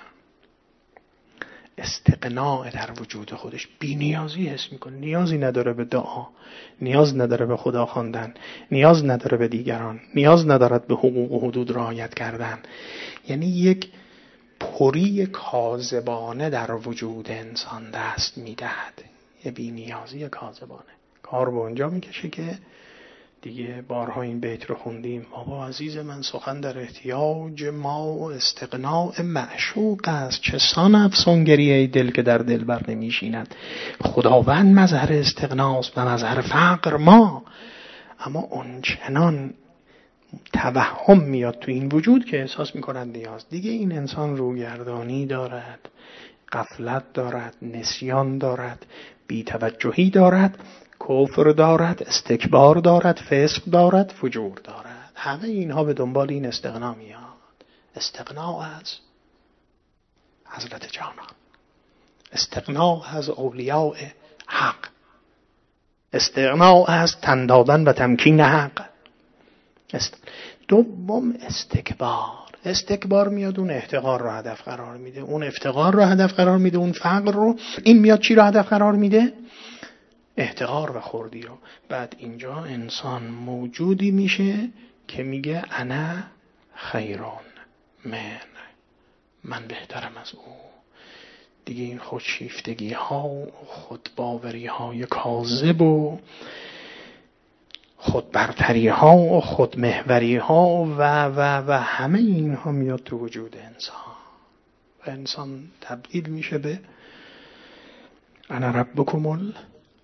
استغناء در وجود خودش، بی نیازی حس میکنه، نیازی نداره به دعا، نیاز نداره به خدا خواندن، نیاز نداره به دیگران، نیاز ندارد به حقوق و حدود رعایت کردن. یعنی یک پری کاذبانه در وجود انسان دست میدهد، یه بی نیازی کاذبانه. کار به اونجا میکشه که دیگه بارها این بیت رو خوندیم، بابا عزیز من سخن در احتیاج ما و استغناء معشوق است، چه سان افسونگری ای دل که در دل بر نمیشیند. خداوند مظهر استغناست و مظهر فقر ما، اما اون چنان توهم میاد تو این وجود که احساس میکنند نیاز. دیگه این انسان روگردانی دارد، غفلت دارد، نسیان دارد، بی‌توجهی دارد، کفر دارد، استکبار دارد، فسق دارد، فجور دارد. همه اینها به دنبال این استغنا میاد. استغنا از حضرت جانان، استغنا از اولیاء حق، استغنا از تن دادن و تمکین حق. دوم استکبار میاد اون احتقار رو هدف قرار میده، اون افتقار رو هدف قرار میده، اون فقر رو. این میاد چی رو هدف قرار میده؟ احتقار و خردی رو. بعد اینجا انسان موجودی میشه که میگه انا خیرون من بهترم از او. دیگه این خودشیفتگی ها و خودباوری های کاذب و خودبرتری ها و خودمحوری ها و همه اینها میاد تو وجود انسان و انسان تبدیل میشه به انا ربکم الاعلی،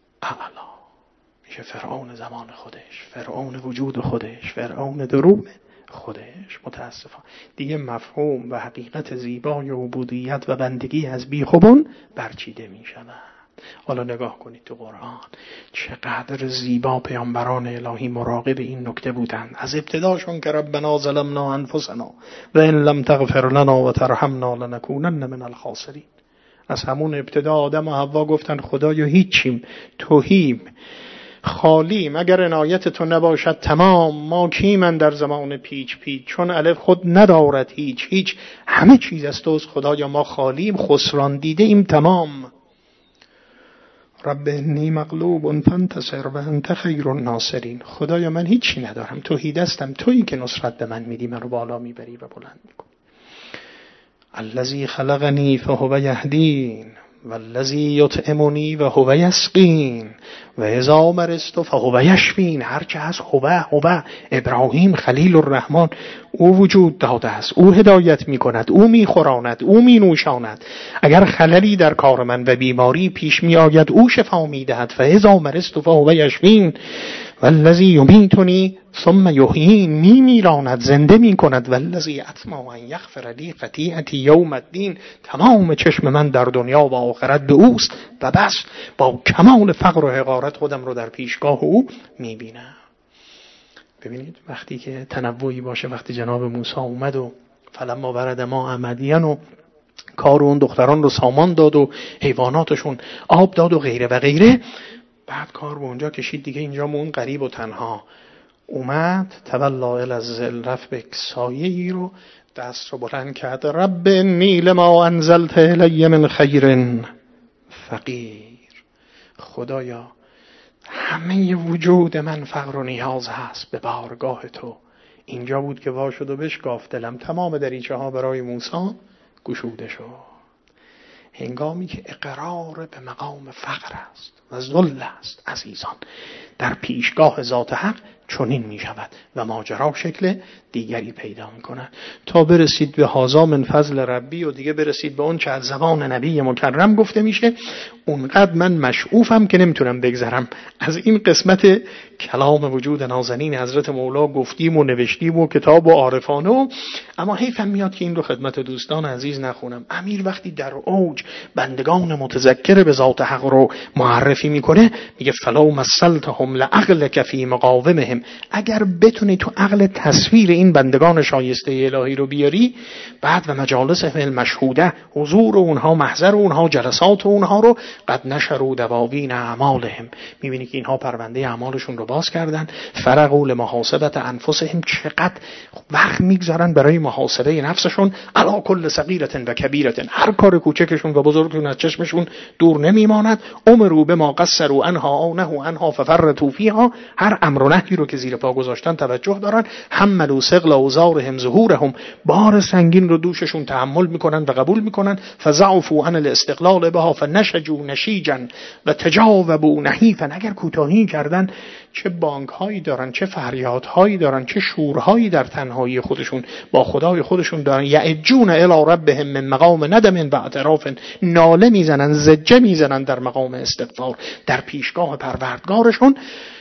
میشه فرعون زمان خودش، فرعون وجود خودش، فرعون درون خودش. متاسفانه دیگه مفهوم و حقیقت زیبای عبودیت و بندگی از بیخوبون برچیده میشود. حالا نگاه کنید تو قرآن چقدر زیبا پیامبران الهی مراقب این نکته بودند. از ابتداشون که ربنا ظلمنا انفسنا و ان لم تغفر لنا و ترحمنا لنکونن من الخاسرین. از همون ابتدا آدم و حوا گفتن خدایا هیچیم، توهیم، خالیم، اگر عنایت تو نباشد تمام، ما کیمن در زمان پیچ، چون الف خود ندارد هیچ، همه چیز از توست خدایا، ما خالیم، خسران دیده ایم تمام. رب انی مغلوب فانتصر و انت خیر الناصرین. خدایا من هیچی ندارم، توحید هستم، تویی که نصرت به من میدی، من رو بالا میبری و بلند میکنی. الذی خلقنی فهو یهدین والذی یطعمنی و هو یسقین و اذا مرضت فهو یشفین. هر چه هست هو ابراهیم خلیل الرحمن، او وجود داده است، او هدایت می کند، او می خوراند، او می نوشاند. اگر خللی در کار من و بیماری پیش می آید او شفا می دهد. فاذا مرضت فهو یشفین والذی یمیتنی ثم یحیین، میمیراند زنده میکند. والذی اطمع ان یغفر لی خطیئتی یوم الدین، تمام چشم من در دنیا و آخرت به اوست و بس. با کمال فقر و حقارت خودم رو در پیشگاه او میبینم. ببینید وقتی که تنوعی باشه، وقتی جناب موسی اومد و فلما ورد ما مدین و کار اون دختران رو سامان داد و حیواناتشون آب داد و غیره و غیره، بعد کار به اونجا کشید دیگه. اینجا مون غریب و تنها اومد، تولا الی الظل، رفت به سایه‌ای رو دست رو بلند کرد. رب انی لما انزلت الی من خیر فقیر، خدایا همه وجود من فقر و نیاز هست به بارگاه تو. اینجا بود که وا شد و بشکافت دلم، تمام دریچه ها برای موسی گشوده شد. هنگامی که اقرار به مقام فقر است و ذل است عزیزان، در پیشگاه ذات حق چنین می شود و ماجرا شکل دیگری پیدا می کند تا برسید به هذا من فضل ربی و دیگه برسید به اون چه از زبان نبی مکرم گفته میشه. اونقدر من مشعوفم که نمیتونم بگذرم از این قسمت کلام وجود نازنین حضرت مولا گفتیم و نوشتیم و کتاب و عارفانه و اما حیفم میاد که این رو خدمت دوستان عزیز نخونم. امیر وقتی در اوج بندگان متذکر به ذات حق رو معرفی میکنه میگه فلو مثلتهم لعقلک فی مقاومهم، اگر بتونی تو عقل تصویر این بندگان شایسته الهی رو بیاری، بعد و مجالسهم المشهوده، حضور اونها، محضر اونها، جلسات اونها رو، قد نشروا دواوین اعمالهم، میبینی که اینها پرونده اعمالشون رو باز کردن. فرغوا لمحاسبه انفسهم، چقدر وقت میگذارن برای محاسبه نفسشون. علی کل صغیرة و کبیرة، هر کار کوچکشون و بزرگشون از چشمشون دور نمیماند. امروا بما قصروا عنها او نهوا عنها ففرطوا فیها، هر امر و نهی رو که زیر پا گذاشتن توجه دارن. حملوا ثقل اوزارهم ظهورهم، بار سنگین رو دوششون تحمل میکنن و قبول میکنن. فضعفوا عن الاستقلال بها فنشجوا نشیجا و تجاوبوا نحیفا، اگر کوتاهی کردن چه بانک‌هایی دارن، چه فریادهایی دارن، چه شورهایی در تنهایی خودشون با خدای خودشون دارن. یعجون الی ربهم من مقام ندم و اعتراف، ناله میزنن، زجه میزنن در مقام استغفار در پیشگاه پروردگارشون.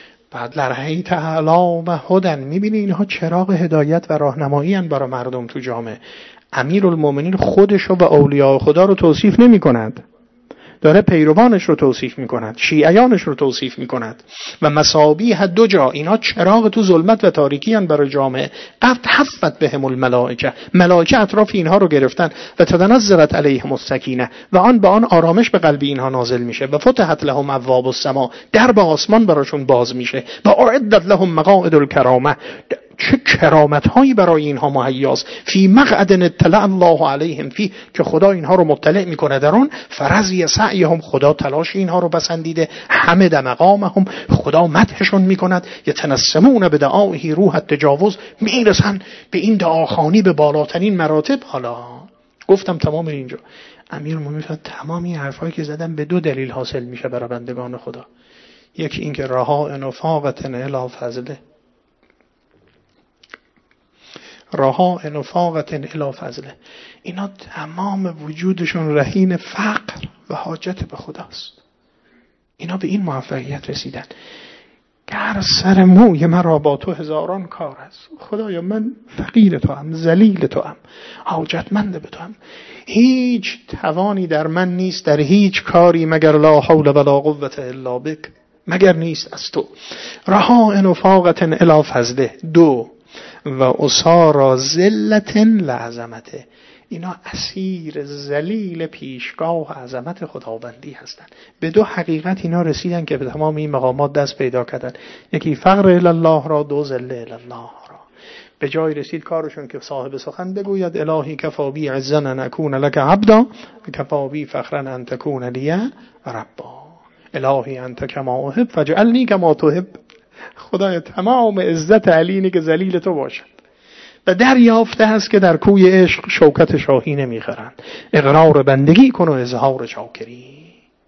بعد لرهی تعالی و هدن، میبینی اینها چراغ هدایت و راهنمایی ان برای مردم تو جامعه. امیرالمومنین خودشو و اولیاء خدا رو توصیف نمی کند، داره پیروانش رو توصیف می کند، شیعیانش رو توصیف می کند. و مصابیح دو جا، اینا چراغ تو ظلمت و تاریکی ان برای جامعه. قد حفت بهم الملائکه، ملائکه اطراف اینها رو گرفتن. و تنزلت علیهم السکینه، و آن به آن آرامش به قلب اینها نازل میشه. و فتحت لهم ابواب السما، درب آسمان براشون باز میشه. و اعدت لهم مقاعد الکرامه، چه کرامت هایی برای اینها مهیاست. فی مقعد اطلع الله علیهم فی، که خدا اینها رو مطلع میکنه در اون. فرضی سعیهم، خدا تلاش اینها رو پسندیده. حمد مقامهم، خدا مدحشون میکند. یتنسمون بدعائه روح التجاوز، میرسن به این دعاخوانی به بالاترین مراتب. حالا گفتم تمام اینجا امیرالمومنین تمام این حرفایی که زدم به دو دلیل حاصل میشه برای بندگان خدا. یکی این که رها انفاقت الی فضله، رها انفاقت الی فضله، اینا تمام وجودشون رهین فقر و حاجت به خداست. اینا به این موفقیت رسیدن. گر سر موی مرا با تو هزاران کار است، خدایا من فقیر تو ام، ذلیل تو ام، حاجتمند به تو ام، هیچ توانی در من نیست در هیچ کاری مگر لا حول ولا قوة الا بک، مگر نیست از تو. رها انفاقت الی فضله. دو و اسارا ذلت لعظمته، اینا اسیر ذلیل پیشگاه عظمت خداوندی هستند. به دو حقیقت اینا رسیدن که به تمام این مقامات دست پیدا کردن. یکی فقر الی الله را، دو ذل الی الله را. به جای رسید کارشون که صاحب سخن بگوید الهی کفا بی عزا ان اکون لک عبدا کفا بی فخرا ان تکون لی ربا، الهی انت کما احب فاجعلنی کما تحب، خدای تمام عزت علی اینه که ذلیل تو باشد. و دریافته هست که در کوی عشق شوکت شاهی نمیخرند. اقرار بندگی کن و اظهار چاکری.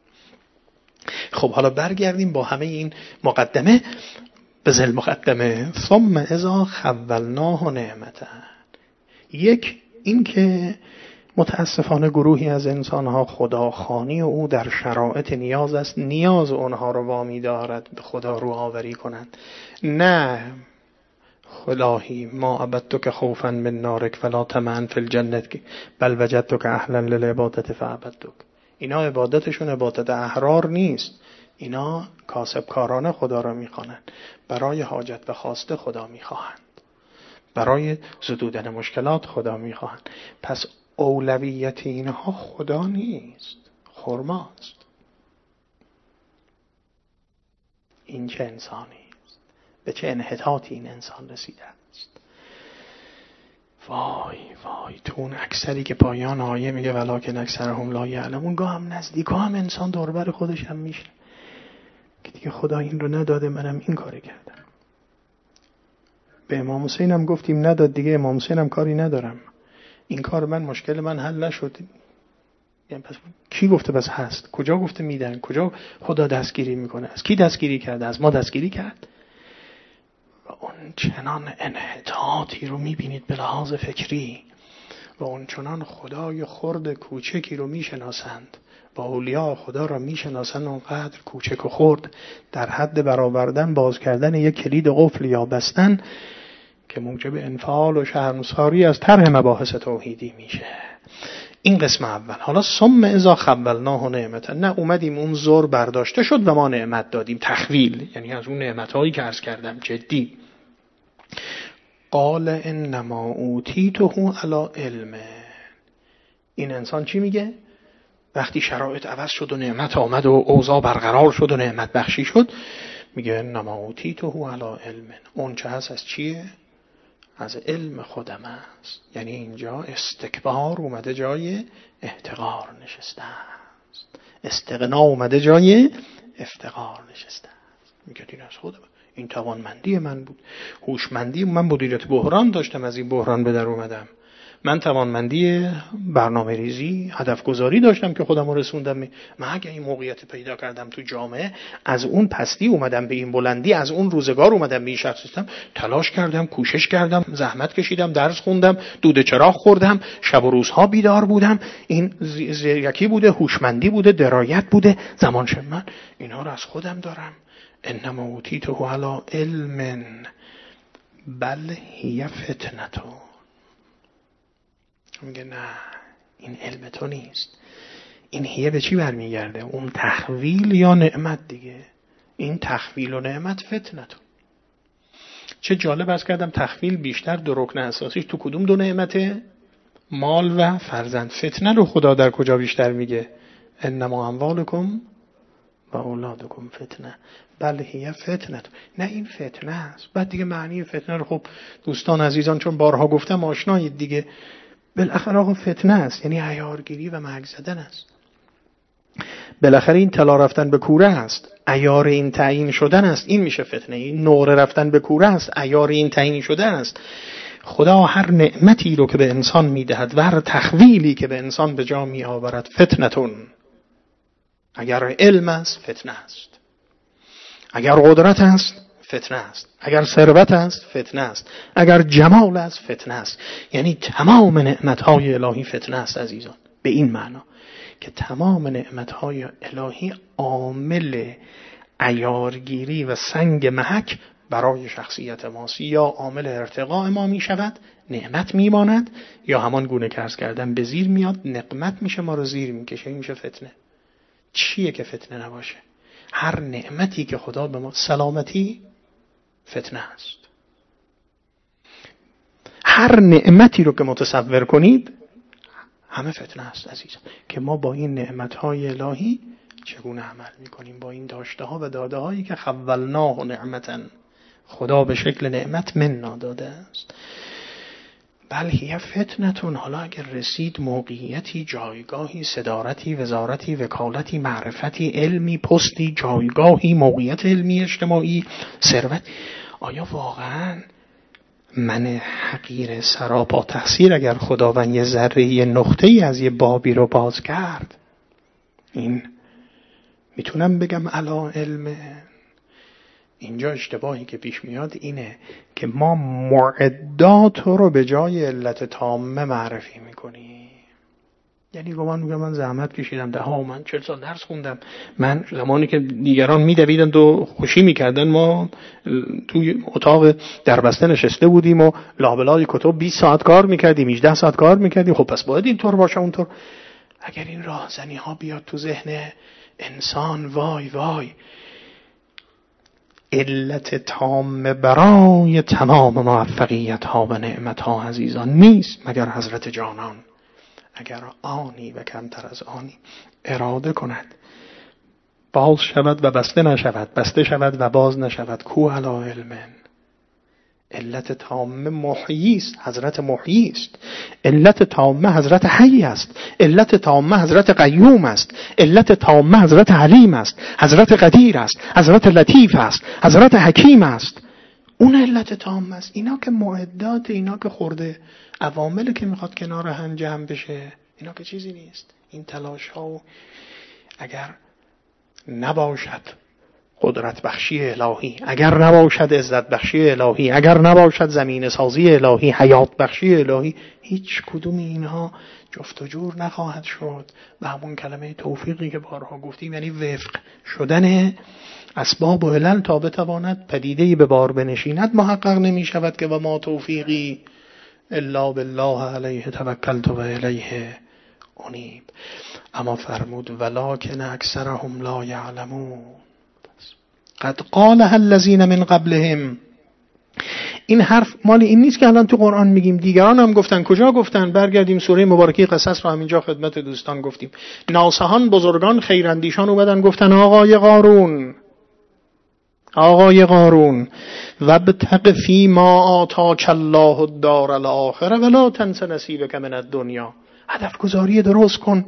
خب حالا برگردیم با همه این مقدمه به ذل مقدمه. ثم اذا خولناه نعمتا، یک این که متاسفانه گروهی از انسانها خداخوانی او در شرایط نیاز است، نیاز اونها رو وامی دارد به خدا رو آوری کنند. نه خداهی ما عبدتک خوفا من نارک ولا طمعا فی الجنت بل وجدتک اهلا للعبادت فعبدتک. اینا عبادتشون عبادت احرار نیست، اینا کاسبکارانه خدا را میخوانند، برای حاجت و خواسته خدا میخواهند، برای زدودن مشکلات خدا میخواهند. پس اولویت اینها خدا نیست، خرماست. این چه انسانی است، به چه انحطاطی این انسان رسیده است. وای وای، تو اون اکثری که پایان آیه میگه ولکن اکثرهم لا یعلمون، گاه هم نزدیکا هم انسان دوربر خودش هم میشه که دیگه خدا این رو نداده، منم این کاری کردم. به امام حسین هم گفتیم نداد دیگه، امام حسین هم کاری ندارم، این کار من مشکل من حل نشد. یعنی پس کی گفته بس هست؟ کجا گفته میدن؟ کجا خدا دستگیری میکنه؟ از کی دستگیری کرده؟ از ما دستگیری کرد؟ و اون چنان انحطاطی رو میبینید به لحاظ فکری و اون چنان خدای خرد کوچکی رو میشناسند و اولیاء خدا را میشناسند اونقدر کوچک و خرد در حد برآوردن باز کردن یک کلید قفل یا بستن که موجب انفعال و شرمساری از طرح مباحث توحیدی میشه. این قسم اول. حالا ثم اذا خولناه نعمتا، نه اومدیم اون زور برداشته شد و ما نعمت دادیم، تخویل یعنی از اون نعمتهایی که عرض کردم جدی. قال انما اوتیته علی علم. این انسان چی میگه؟ وقتی شرایط عوض شد و نعمت آمد و اوضاع برقرار شد و نعمت بخشی شد، میگه انما اوتیته علی علم. اون چه هست از چیه؟ از علم خودم است. یعنی اینجا استکبار اومده جای احتقار نشسته است، استغنا اومده جای افتقار نشسته است. میگه این از خودم، این توانمندی من بود، هوشمندی من، مدیریت بحران داشتم، از این بحران به در اومدم. من توانمندی برنامه ریزی، هدف گذاری داشتم که خودم رو رسوندم. من اگه این موقعیت پیدا کردم تو جامعه، از اون پستی اومدم به این بلندی، از اون روزگار اومدم به این شخصیتم، تلاش کردم، کوشش کردم، زحمت کشیدم، درس خوندم، دود چراغ خوردم، شب و روزها بیدار بودم. این زیرکی بوده، هوشمندی بوده، درایت بوده، زمان شد. من اینا رو از خودم دارم. انما اوتیته علی علم بل هی فتنه. میگه نه، این علم تو نیست. این هیه به چی برمیگرده؟ اون تخویل یا نعمت دیگه. این تخویل و نعمت فتنه تو. چه جالب از کردم تخویل بیشتر دو رکن اساسیش تو کدوم دو نعمته؟ مال و فرزند. فتنه رو خدا در کجا بیشتر میگه؟ انما اموالکم و اولادکم فتنه بل هی فتنه. نه این فتنه است. بعد دیگه معنی فتنه رو خب دوستان عزیزان چون بارها گفتم آشنایید دیگه. بالاخره آقا فتنه است، یعنی عیارگیری و مرگ زدن است. بالاخره این طلا رفتن به کوره است، عیار این تعیین شدن است، این میشه فتنه. این نقره رفتن به کوره است، عیار این تعیین شدن است. خدا هر نعمتی رو که به انسان میدهد و هر تخویلی که به انسان به جا می آورد فتنتون. اگر علم است فتنه است، اگر قدرت است فتنه است، اگر ثروت است فتنه است، اگر جمال است فتنه است. یعنی تمام نعمتهای الهی فتنه است عزیزان، به این معنا که تمام نعمتهای الهی عامل عیارگیری و سنگ محک برای شخصیت ماست. یا عامل ارتقاء ما می شود، نعمت می ماند، یا همان گونه که عرض کردم به زیر میاد، نقمت میشه، ما رو زیر میکشه، این میشه فتنه. چیه که فتنه نباشه؟ هر نعمتی که خدا به ما، سلامتی فتنه است. هر نعمتی رو که متصور کنید همه فتنه است عزیزان. که ما با این نعمتهای الهی چگونه عمل میکنیم، با این داشته ها و داده هایی که خولناه نعمتا، خدا به شکل نعمت مننا داده است. بل هی فتنتون. حالا اگر رسید موقعیتی، جایگاهی، صدارتی، وزارتی، وکالتی، معرفتی، علمی، پستی، جایگاهی، موقعیت علمی، اجتماعی، ثروت، آیا واقعا من حقیر سراپا تحصیل اگر خداوند یه ذره یه نقطه‌ای از یه بابی رو باز کرد، این میتونم بگم علا علم؟ اینجا اشتباهی که پیش میاد اینه که ما معدات رو به جای علت تامه معرفی میکنیم. یعنی گمان میگم من زحمت کشیدم، من 40 سال درس خوندم، من زمانی که دیگران میدویدن و خوشی میکردن ما توی اتاق دربسته نشسته بودیم و لابلای کتب 20 ساعت کار میکردیم، 18 ساعت کار میکردیم. خب پس باید اینطور باشه اونطور. اگر این راهزنی ها بیاد تو ذهن انسان، وای وای، علت تام برای تمام موفقیت ها و نعمت ها عزیزان نیست مگر حضرت جانان. اگر آنی و کمتر از آنی اراده کند باز شود و بسته نشود، بسته شود و باز نشود. کو علی علمن. علت تامه محیی است، حضرت محیی است. علت تامه حضرت حی است. علت تامه حضرت قیوم است. علت تامه حضرت حلیم است، حضرت قدیر است، حضرت لطیف است، حضرت حکیم است. اون علت تامه است. اینا که معدات، اینا که خورده عوامل که میخواد کنار هم جمع بشه، اینا که چیزی نیست. این تلاش ها اگر نباشد قدرت بخشی الهی، اگر نباشد عزت بخشی الهی، اگر نباشد زمین سازی الهی، حیات بخشی الهی، هیچ کدوم اینها جفت و جور نخواهد شد. و همون کلمه توفیقی که بارها گفتیم، یعنی وفق شدن اسباب و علل تا بتواند پدیده‌ای به بار بنشیند، محقق نمی شود که و ما توفیقی الا بالله علیه توکلت و الیه انیب. اما فرمود ولکن اکثرهم لا یعلمون. قد قالها الذین من قبلهم. این حرف مال این نیست که الان تو قرآن میگیم، دیگران هم گفتن. کجا گفتن؟ برگردیم سوره مبارکه قصص رو همینجا خدمت دوستان گفتیم. ناصحان، بزرگان، خیراندیشان اومدن گفتن آقای قارون وابتغ فیما آتاک الله الدار الاخره ولا تنس نصیبک من الدنیا. هدف گذاری درست کن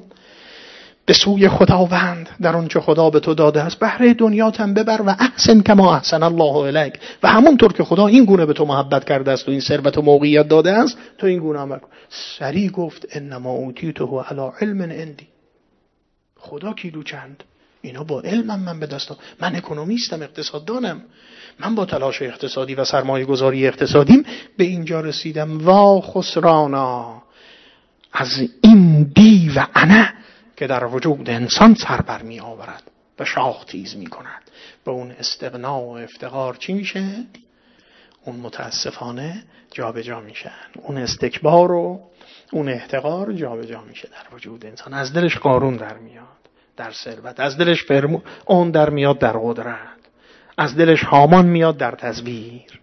به سوی خداوند در اون چه خدا به تو داده است، بهره دنیات هم ببر و احسن کما احسن الله الیک. و همونطور که خدا این گونه به تو محبت کرده است و این ثروت و موقعیت داده است، تو این گونه عمل کن. سریع گفت انما اوتیته علی علم عندی. خدا کیلو چند اینا با علمم من به دستم. من اکونومیستم، اقتصاددانم. من با تلاش اقتصادی و سرمایه گذاری اقتصادیم به اینجا رسیدم. وا خسرانا از این دی و انا که در وجود انسان سر بر می آورد و شاخ تیز می کند. به اون استغنا و افتقار چی میشه؟ اون متاسفانه جا به جا میشن. اون استکبار و اون احتقار جا به جا میشه در وجود انسان. از دلش قارون در میاد در ثروت، از دلش فرعون در میاد در قدرت، از دلش هامان میاد در تزویر.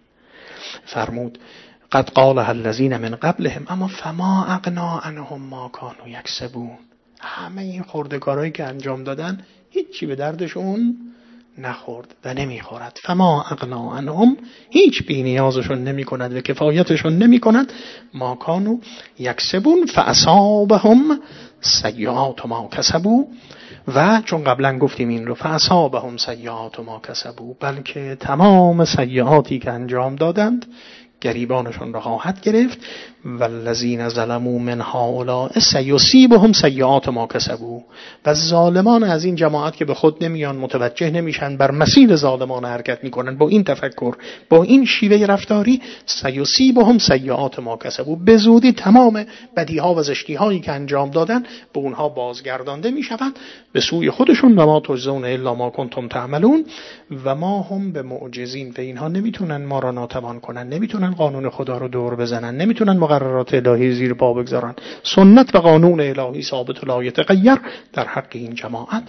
فرمود قد قالها الذین من قبلهم اما فما اغنا عنهم ما کانوا یکسبون. همه این خرده‌کارایی که انجام دادن هیچی به دردشون نخورد و نمیخورد. فما اغنا عنهم، هیچ بی نیازشون نمی کند و کفایتشون نمی کند. ما کانوا یکسبون فاصابهم سیئات ما کسبوا. و چون قبلا گفتیم این رو، فاصابهم سیئات ما کسبوا، بلکه تمام سیئاتی که انجام دادند گریبانشون را خواهد گرفت. والذین ظلموا من هؤلاء سیصیبهم سیئات ما کسبوا. و ظالمان از این جماعت که به خود نمیان، متوجه نمیشن، بر مسیر ظالمان حرکت میکنن، با این تفکر، با این شیوه رفتاری، سیصیبهم سیئات ما کسبوا، به زودی تمام بدیها و زشتی‌هایی که انجام دادن به اونها بازگردانده میشود به سوی خودشون. و ما تجزون الا ما کنتم تعملون. و ما هم به معجزین. و اینها نمیتونن ما را ناتوان کنن، نمیتونن قانون خدا رو دور بزنن، نمیتونن مقررات الهی زیر پا بگذارن. سنت و قانون الهی ثابت لا یتغیر در حق این جماعت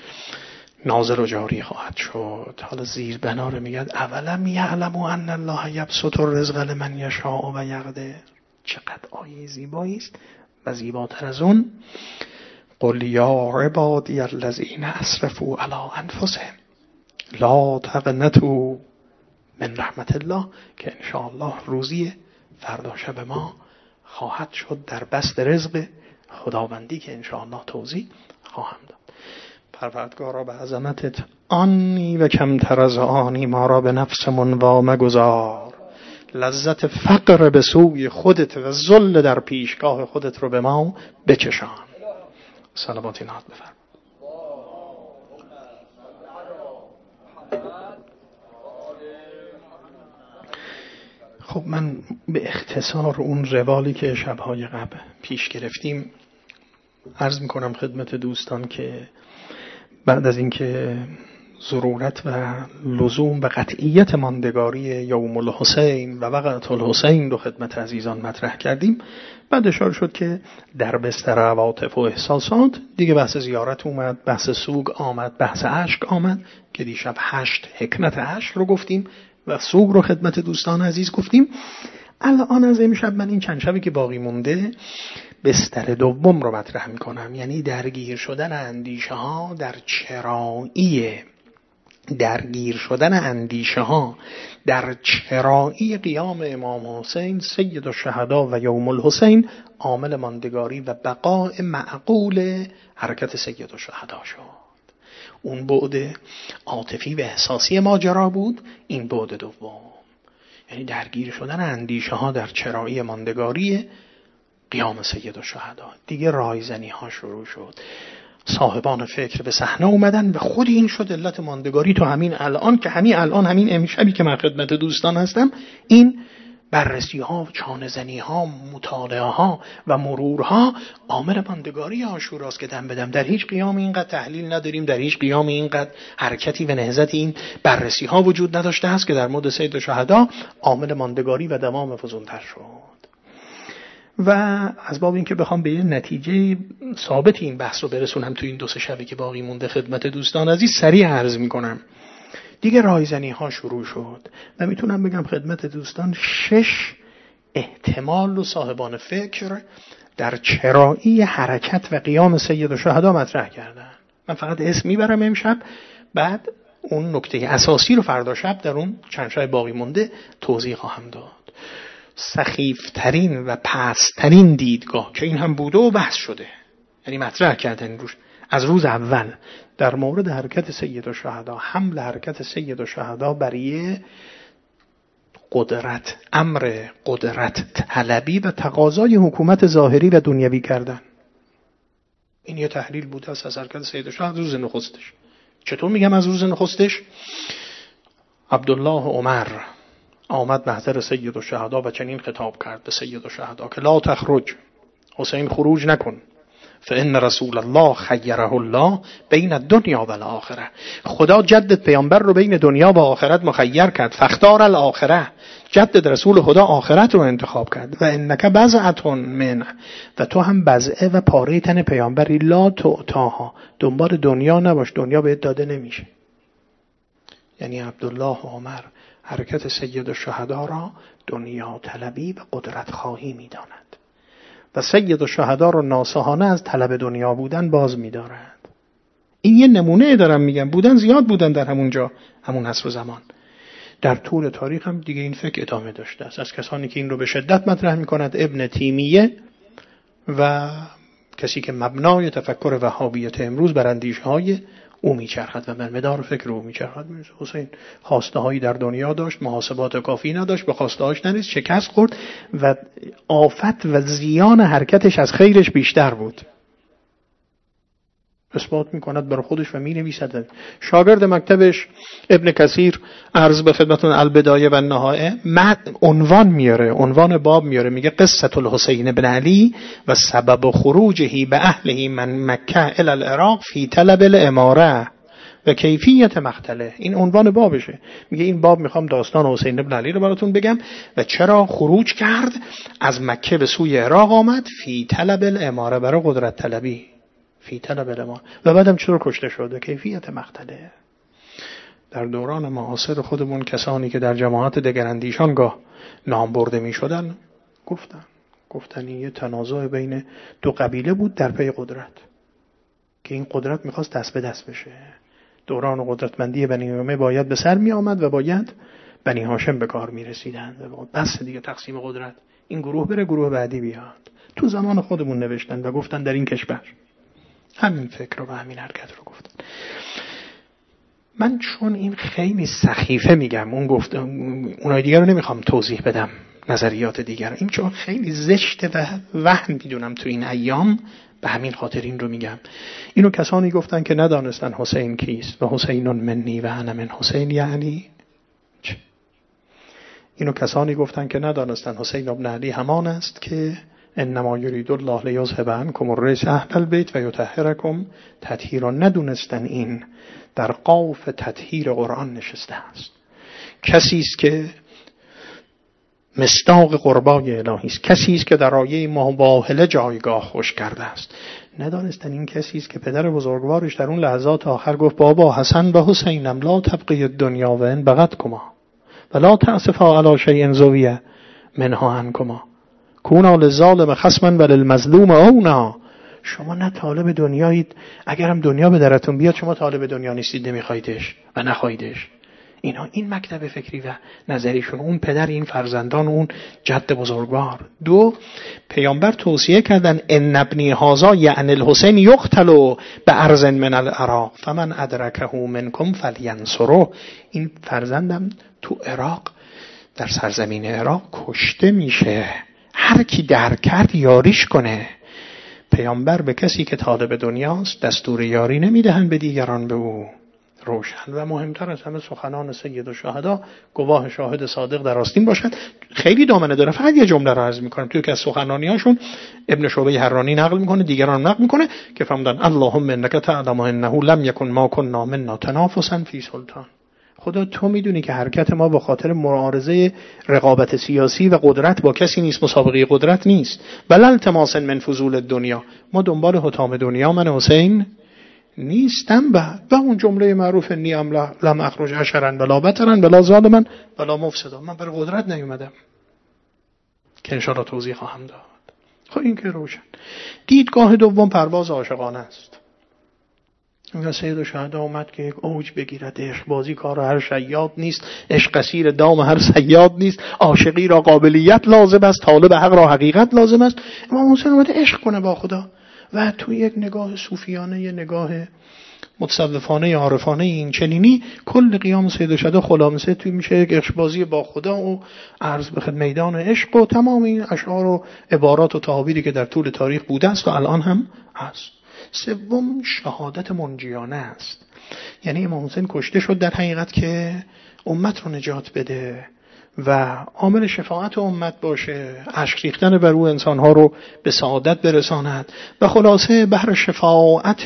نازل و جاری خواهد شد. حالا زیر بنا رو میگه اولم یعلموا ان الله یبسط الرزق لمن یشاء و یقدر. چقدر آیه زیبایی است. و زیباتر از اون قل یا عبادی الذین اسرفوا علی انفسهم لا تقنطوا من رحمت الله، که انشاءالله روزی فردا شب ما خواهد شد در بسط رزق خداوندی که انشاءالله توضیح خواهم داد. پروردگارا به عظمتت آنی و کمتر از آنی ما را به نفسمون وا مگذار. لذت فقر به سوی خودت و ذل در پیشگاه خودت رو به ما بچشان. صلوات نهاد بفرما. خب من به اختصار اون روالی که شبهای قبل پیش گرفتیم عرض میکنم خدمت دوستان که بعد از اینکه ضرورت و لزوم و قطعیت ماندگاری یوم الحسین و وقت الحسین رو خدمت عزیزان مطرح کردیم، بعد اشاره شد که در بستر عواطف و احساسات دیگه بحث زیارت اومد، بحث سوگ آمد، بحث عشق آمد که دیشب 8 حکمت عشق رو گفتیم و سوگ رو خدمت دوستان عزیز گفتیم. الان از امشب من این چند شبی که باقی مونده بستر دوم رو مطرح میکنم، یعنی درگیر شدن اندیشه ها در چرایی قیام امام حسین سید الشهدا و یوم الحسین عامل ماندگاری و بقاء معقول حرکت سید الشهدا شد. اون بعد عاطفی و احساسی ماجرا بود، این بعد دوم یعنی درگیر شدن اندیشه ها در چرایی ماندگاری قیام سید الشهدا. دیگه رایزنی ها شروع شد، صاحبان فکر به صحنه اومدن و خود این شد علت ماندگاری تو همین الان که همین امشبی که من خدمت دوستان هستم، این بررسی ها، چانه زنی ها، مطالعه ها و مرورها عامل ماندگاری عاشوراست که دم بدم در هیچ قیام اینقدر تحلیل نداریم، در هیچ قیام اینقدر حرکتی و نهضت این بررسی ها وجود نداشته است که در مورد سید الشهدا عامل ماندگاری و دوام فزونتر شد. و از باب این که بخوام به یه نتیجه ثابت این بحث رو برسونم تو این 2-3 شبی که باقی مونده خدمت دوستان عزیز سریع عرض میکنم. دیگه رایزنی ها شروع شد و میتونم بگم خدمت دوستان 6 احتمال و صاحبان فکر در چرایی حرکت و قیام سید الشهدا مطرح کردن. من فقط اسم میبرم امشب، بعد اون نکته اساسی رو فردا شب در اون چند شب باقی مونده توضیح خواهم داد. سخیفترین و پسترین دیدگاه که این هم بوده و بحث شده، یعنی مطرح کردن روش از روز اول در مورد حرکت سید الشهدا، حمل حرکت سید الشهدا برای قدرت، امر قدرت طلبی و تقاضای حکومت ظاهری و دنیوی کردن. این یه تحلیل بوده از حرکت سید الشهدا روز نخستش. چطور میگم از روز نخستش؟ عبدالله عمر آمد محضر سید الشهدا و چنین خطاب کرد به سید الشهدا که لا تخرج، حسین خروج نکن، فإن رسول الله خیره الله بین الدنیا و الاخره، خدا جدد پیامبر رو بین دنیا و آخرت مخیر کرد، فاختار الاخره، جدد رسول خدا آخرت رو انتخاب کرد، و انک بضعة منه، و تو هم بضعه و پاره تن پیامبری، لا تعطاها، دنبال دنیا نباش، دنیا بهت داده نمیشه. یعنی عبدالله عمر حرکت سید الشهدا را دنیا طلبی و قدرت خواهی می داند و سید الشهدا را ناصحانه از طلب دنیا بودن باز می دارد. این یه نمونه دارم میگم، بودن زیاد بودن در همونجا، همون عصر و زمان. در طول تاریخ هم دیگه این فکر ادامه داشته است از کسانی که این رو به شدت مطرح می کند. ابن تیمیه و کسی که مبنای تفکر وهابیت امروز بر اندیشه های او میچرخد و بر مدار فکر او میچرخد. حسین خواسته هایی در دنیا داشت، محاسبات کافی نداشت، به خواسته هاش نرسید، شکست خورد و آفت و زیان حرکتش از خیرش بیشتر بود. اثبات میکند بر خودش و مینویسد. شاگرد مکتبش ابن کثیر عرض به خدمتتون البدایه و النهایه عنوان میاره، عنوان باب میاره، میگه قصه الحسین بن علی و سبب خروجه به اهله من مکه الی العراق فی طلب الاماره و کیفیت مقتله. این عنوان بابشه. میگه این باب میخوام داستان حسین بن علی رو براتون بگم و چرا خروج کرد از مکه به سوی عراق آمد، فی طلب الاماره، برای قدرت طلبی، فی طلب الاماره، و بعدم چطور کشته شده، کیفیت مقتله. در دوران معاصر خودمون کسانی که در جماعت دگراندیشان گاه نام برده می شدن گفتن این یه تنازع بین 2 قبیله بود در پی قدرت که این قدرت میخواست دست به دست بشه. دوران قدرتمندی بنی امیه باید به سر می آمد و باید بنی هاشم به کار می رسیدن. بس دیگه تقسیم قدرت، این گروه بره گروه بعدی بیاد. تو زمان خودمون نوشتن و گفتن در این کشور همین فکر رو و همین حرکت رو گفتن. من چون این خیلی سخیفه میگم، اونای دیگر رو نمیخوام توضیح بدم، نظریات دیگر، این چون خیلی زشته و وهن میدونم تو این ایام، به همین خاطر این رو میگم. اینو کسانی گفتن که ندانستن حسین کیست و حسین منی و انا من حسین، یعنی اینو کسانی گفتن که ندانستن حسین ابن علی همان است که انما یرید الله لیذهب عنکم الرجس اهل البیت و یطهرکم تطهیرا. ندونستن این در قاف تطهیر قرآن نشسته است. کسی است که مصداق قربای الهی است، کسی است که در آیه مباهله جایگاه خوش کرده است. ندانستن این کسی است که پدر بزرگوارش در اون لحظات آخر گفت بابا حسن و حسینم لا تبقی الدنیا و ان بغتکما ولا تأسفا علی شیء زویه منها عنکما کونا للظالم خصما وللمظلوم اونا. شما نه طالب دنیایید، اگرم دنیا به درتون بیاد شما طالب دنیا نیستید، نمیخوایدش و نخوایدش. این مکتب فکری و نظریشون، اون پدر این فرزندان، اون جد بزرگوار. دو، پیامبر توصیه کردن ان ابنی هذا یعنی الحسین یقتل بارض من العراق فمن ادرکه منکم فلینصره. این فرزندم تو عراق، در سرزمین عراق کشته میشه، هر کی درک کرد یاریش کنه. پیامبر به کسی که طالب دنیاست دستور یاری نمیدهن به دیگران به او. روشن و مهمتر از همه سخنان سید الشهدا گواه شاهد صادق در آستین باشد. خیلی دامنه داره، فقط یه جمله رو عرض میکنم. توی که از سخنانیاشون ابن شعبه حرانی نقل میکنه، دیگران نقل میکنه که فرمودن اللهم انک تعلم انه لم یکن ما کنا منا تنافسا فی سلطان. خدا تو میدونی که حرکت ما به خاطر معارضه رقابت سیاسی و قدرت با کسی نیست، مسابقه قدرت نیست. بل التماس من فضول دنیا، ما دنبال حطام دنیا من حسین نیستم. و اون جمله معروف نیم لم اخرج عشرا ولا بترا ولا ظالما ولا مفسدا، من برای قدرت نیومدم که انشاءالله توضیح خواهم داد. خب این که روشن. دیدگاه دوم پرواز عاشقانه است. این سید الشهدا اومد که یک اوج بگیرد. عشق بازی کار هر شیاد نیست، عشق اسیر دام هر صیاد نیست، عاشقی را قابلیت لازم است، طالب حق را حقیقت لازم است. امام حسین اومد عشق کنه با خدا و تو یک نگاه صوفیانه، یک نگاه متصوفانه یا عارفانه این چنینی کل قیام سید الشهدا خلاصه توی میشه یک عشق بازی با خدا و عرض به میدان عشق و تمام این اشعار و عبارات و تعابیری که در طول تاریخ بوده است و الان هم هست. سوم شهادت منجیانه است. یعنی امام حسین کشته شد در حقیقت که امت رو نجات بده و عامل شفاعت امت باشه، اشک ریختن بر او انسانها رو به سعادت برساند و خلاصه بهر شفاعت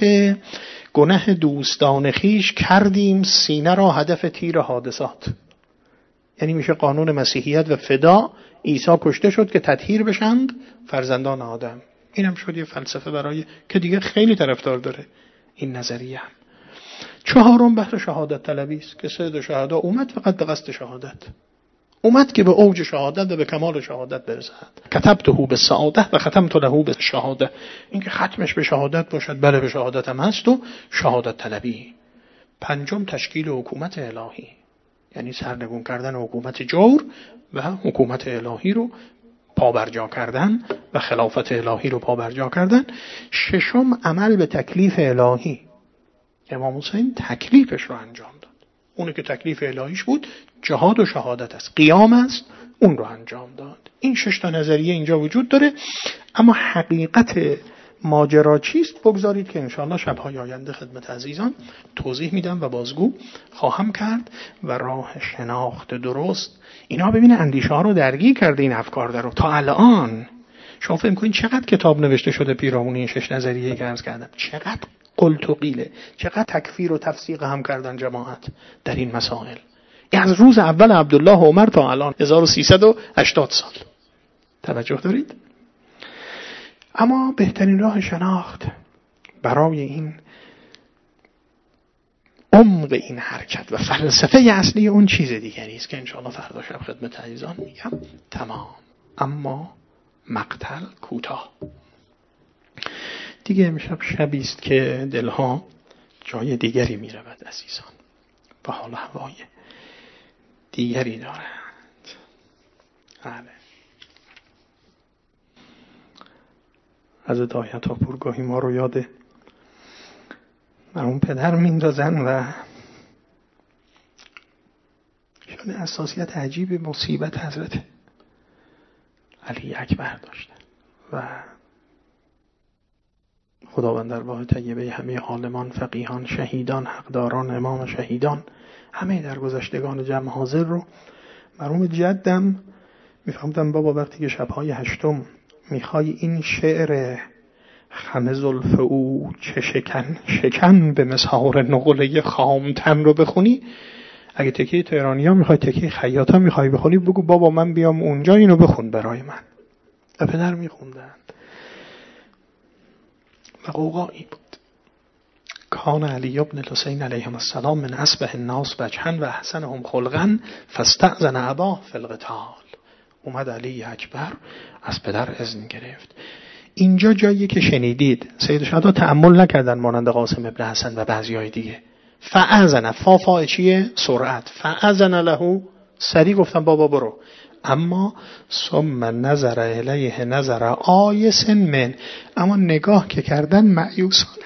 گناه دوستان خیش کردیم سینه را هدف تیر حادثات. یعنی میشه قانون مسیحیت و فدا. عیسی کشته شد که تطهیر بشند فرزندان آدم. اینم شد یه فلسفه برای که دیگه خیلی طرفدار داره این نظریه هم. چهارم بحث شهادت طلبی است که سید الشهدا اومد فقط به قصد شهادت، اومد که به اوج شهادت و به کمال شهادت برسد. کتبته به سعادت و ختمت له به شهادت. این که ختمش به شهادت باشد، بله به شهادت هم هست و شهادت طلبی. پنجم تشکیل حکومت الهی، یعنی سرنگون کردن حکومت جور و حکومت الهی رو پابرجا کردن و خلافت الهی رو پابرجا کردن. ششم عمل به تکلیف الهی. امام حسین تکلیفش رو انجام داد. اونی که تکلیف الهیش بود جهاد و شهادت است، قیام است، اون رو انجام داد. این 6 تا نظریه اینجا وجود داره. اما حقیقت ماجرا چیست بگذارید که انشاءالله شب‌های آینده خدمت عزیزان توضیح میدم و بازگو خواهم کرد و راه شناخت درست. اینا ببینه اندیشه ها رو درگیر کرده این افکار در رو تا الان. شما فکر کنید چقدر کتاب نوشته شده پیرامون این 6 نظریه که عرض کردم، چقدر قلت و قیله، چقدر تکفیر و تفسیق هم کردن جماعت در این مسائل. از روز اول عبدالله و عمر تا الان 1380 سال. توجه دارید؟ اما بهترین راه شناخت برای این عمق این حرکت و فلسفه اصلی اون چیز دیگری است که انشاءالله فردا شب خدمت عزیزان میگم. تمام. اما مقتل کوتاه. دیگه امشب شبی است که دلها جای دیگری میرود عزیزان و حال هوای دیگری دارند. بله. حضرت آیت‌الله گاهی ما رو یاد مرحوم پدر میندازن و شان اساسیت عجیب مصیبت حضرت علی اکبر داشتن و خداوند در باه طیبه همه عالمان، فقیهان، شهیدان، حقداران، امام شهیدان، همه در گذشتگان جمع حاضر رو. مرحوم جدم میفهمدم بابا وقتی که شب‌های 8 میخوای این شعر خم زلف او چه شکن به مسحار نقله خامتن رو بخونی؟ اگه تکیه تهرانی ها میخوای، تکیه خیاط ها میخوای بخونی، بگو بابا من بیام اونجا اینو بخون برای من. و پدر میخوندن و قوقایی بود. کان علی ابن الحسین علیهم السلام من اصبح الناس وجها و احسنهم خلقا فاستأذن اباه فی القتال. اومد علی اکبر از پدر اذن گرفت. اینجا جایی که شنیدید سید الشهدا تأمل نکردن مانند قاسم ابن حسن و بعضیای دیگه. فأذن فا چیه؟ سرعت. فأذن له، سریع گفتن بابا برو. اما ثم نظر الیه نظر آیس من، اما نگاه که کردن مایوسانه،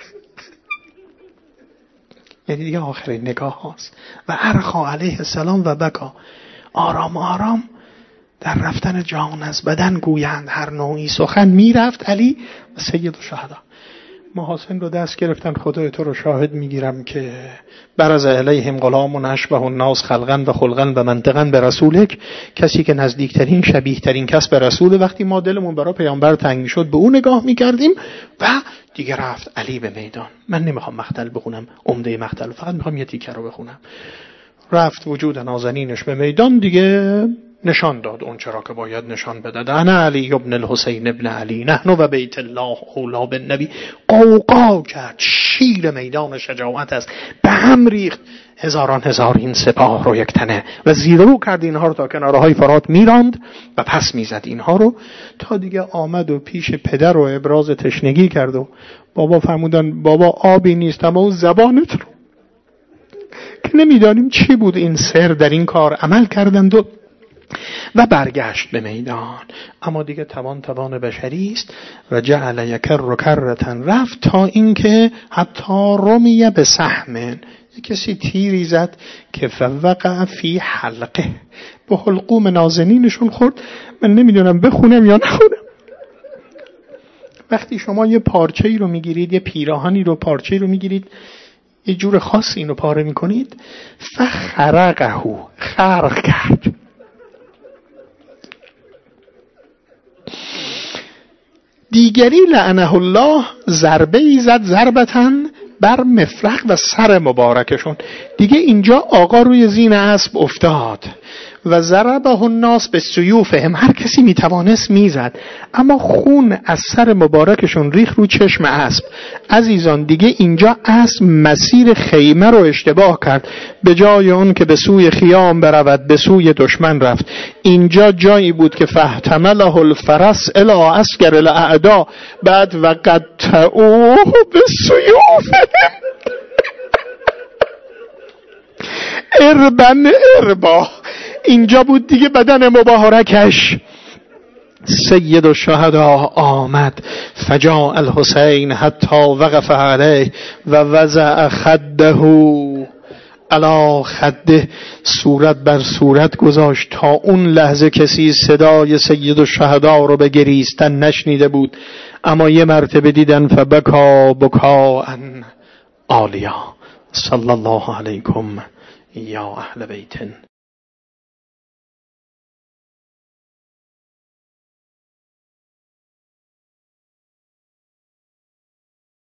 یعنی دیگه آخرین نگاه هاست. و ارخا علیه السلام و بکا، آرام آرام در رفتن جان از بدن گویند هر نوعی سخن. میرفت علی و سید الشهدا محاسن رو دست گرفتن. خدای تو رو شاهد میگیرم که برز الیهم غلام اشبه الناس خلقا و خلقا و منطقا به رسولک، کسی که نزدیکترین شبیه ترین کس به رسول. وقتی ما دلمون برای پیامبر تنگ میشد به اون نگاه میکردیم. و دیگه رفت علی به میدان. من نمیخوام مقتل بخونم، عمده مقتل، فقط میخوام یه تیکه رو بخونم. رفت وجود نازنینش به میدان، دیگه نشان داد اون چرا که باید نشان بده. انا علی ابن الحسین ابن علی نحن و بیت الله اولا بالنبی. قوقا کرد، شیر میدان شجاعت است، به هم ریخت. هزاران هزار این سپاه رو یک تنه و زیرو کرد اینها رو تا کنارهای فرات میراند و پس میزد اینها رو تا دیگه آمد و پیش پدر و ابراز تشنگی کرد. و بابا فرمودن بابا آبی نیست اما اون زبانت رو که نمیدانیم چی بود این سر در این کار عمل کردند. و برگشت به میدان. اما دیگه توان بشری است. و جعل یکر کرتن، رفت تا اینکه حتی رمیه به سهم، کسی تیری زد که فوقع فی حلقه، به حلقوم نازنینشون خورد. من نمیدونم بخونم یا نخونم. وقتی شما یه پارچه‌ای رو میگیرید، یه پیراهنی رو، پارچه‌ای رو میگیرید، یه جور خاصی اینو پاره میکنید، فخرقه، خرق کرد. دیگری لعنه الله ضربه‌ای زد، ضربتن بر مفرق و سر مبارکشون. دیگه اینجا آقا روی زین اسب افتاد و ضربه الناس به سیوفهم، هر کسی میتوانست میزد، اما خون از سر مبارکشون ریخ رو چشم اسب. عزیزان دیگه اینجا اسب مسیر خیمه رو اشتباه کرد، به جای اون که به سوی خیام برود به سوی دشمن رفت. اینجا جایی بود که فاحتمله الفرس الی اسکر الاعدا، بعد و قطعوه به سیوفهم اربن اربا. اینجا بود دیگه بدن مبارکش. سید الشهدا آمد، فجاء الحسین حتی وقف علیه و وضع خده علی خده، صورت بر صورت گذاشت. تا اون لحظه کسی صدای سید الشهدا رو به گریستن نشنیده بود، اما یه مرتبه دیدن فبکا بکاء عالیا. صلی الله علیکم یا اهل بیت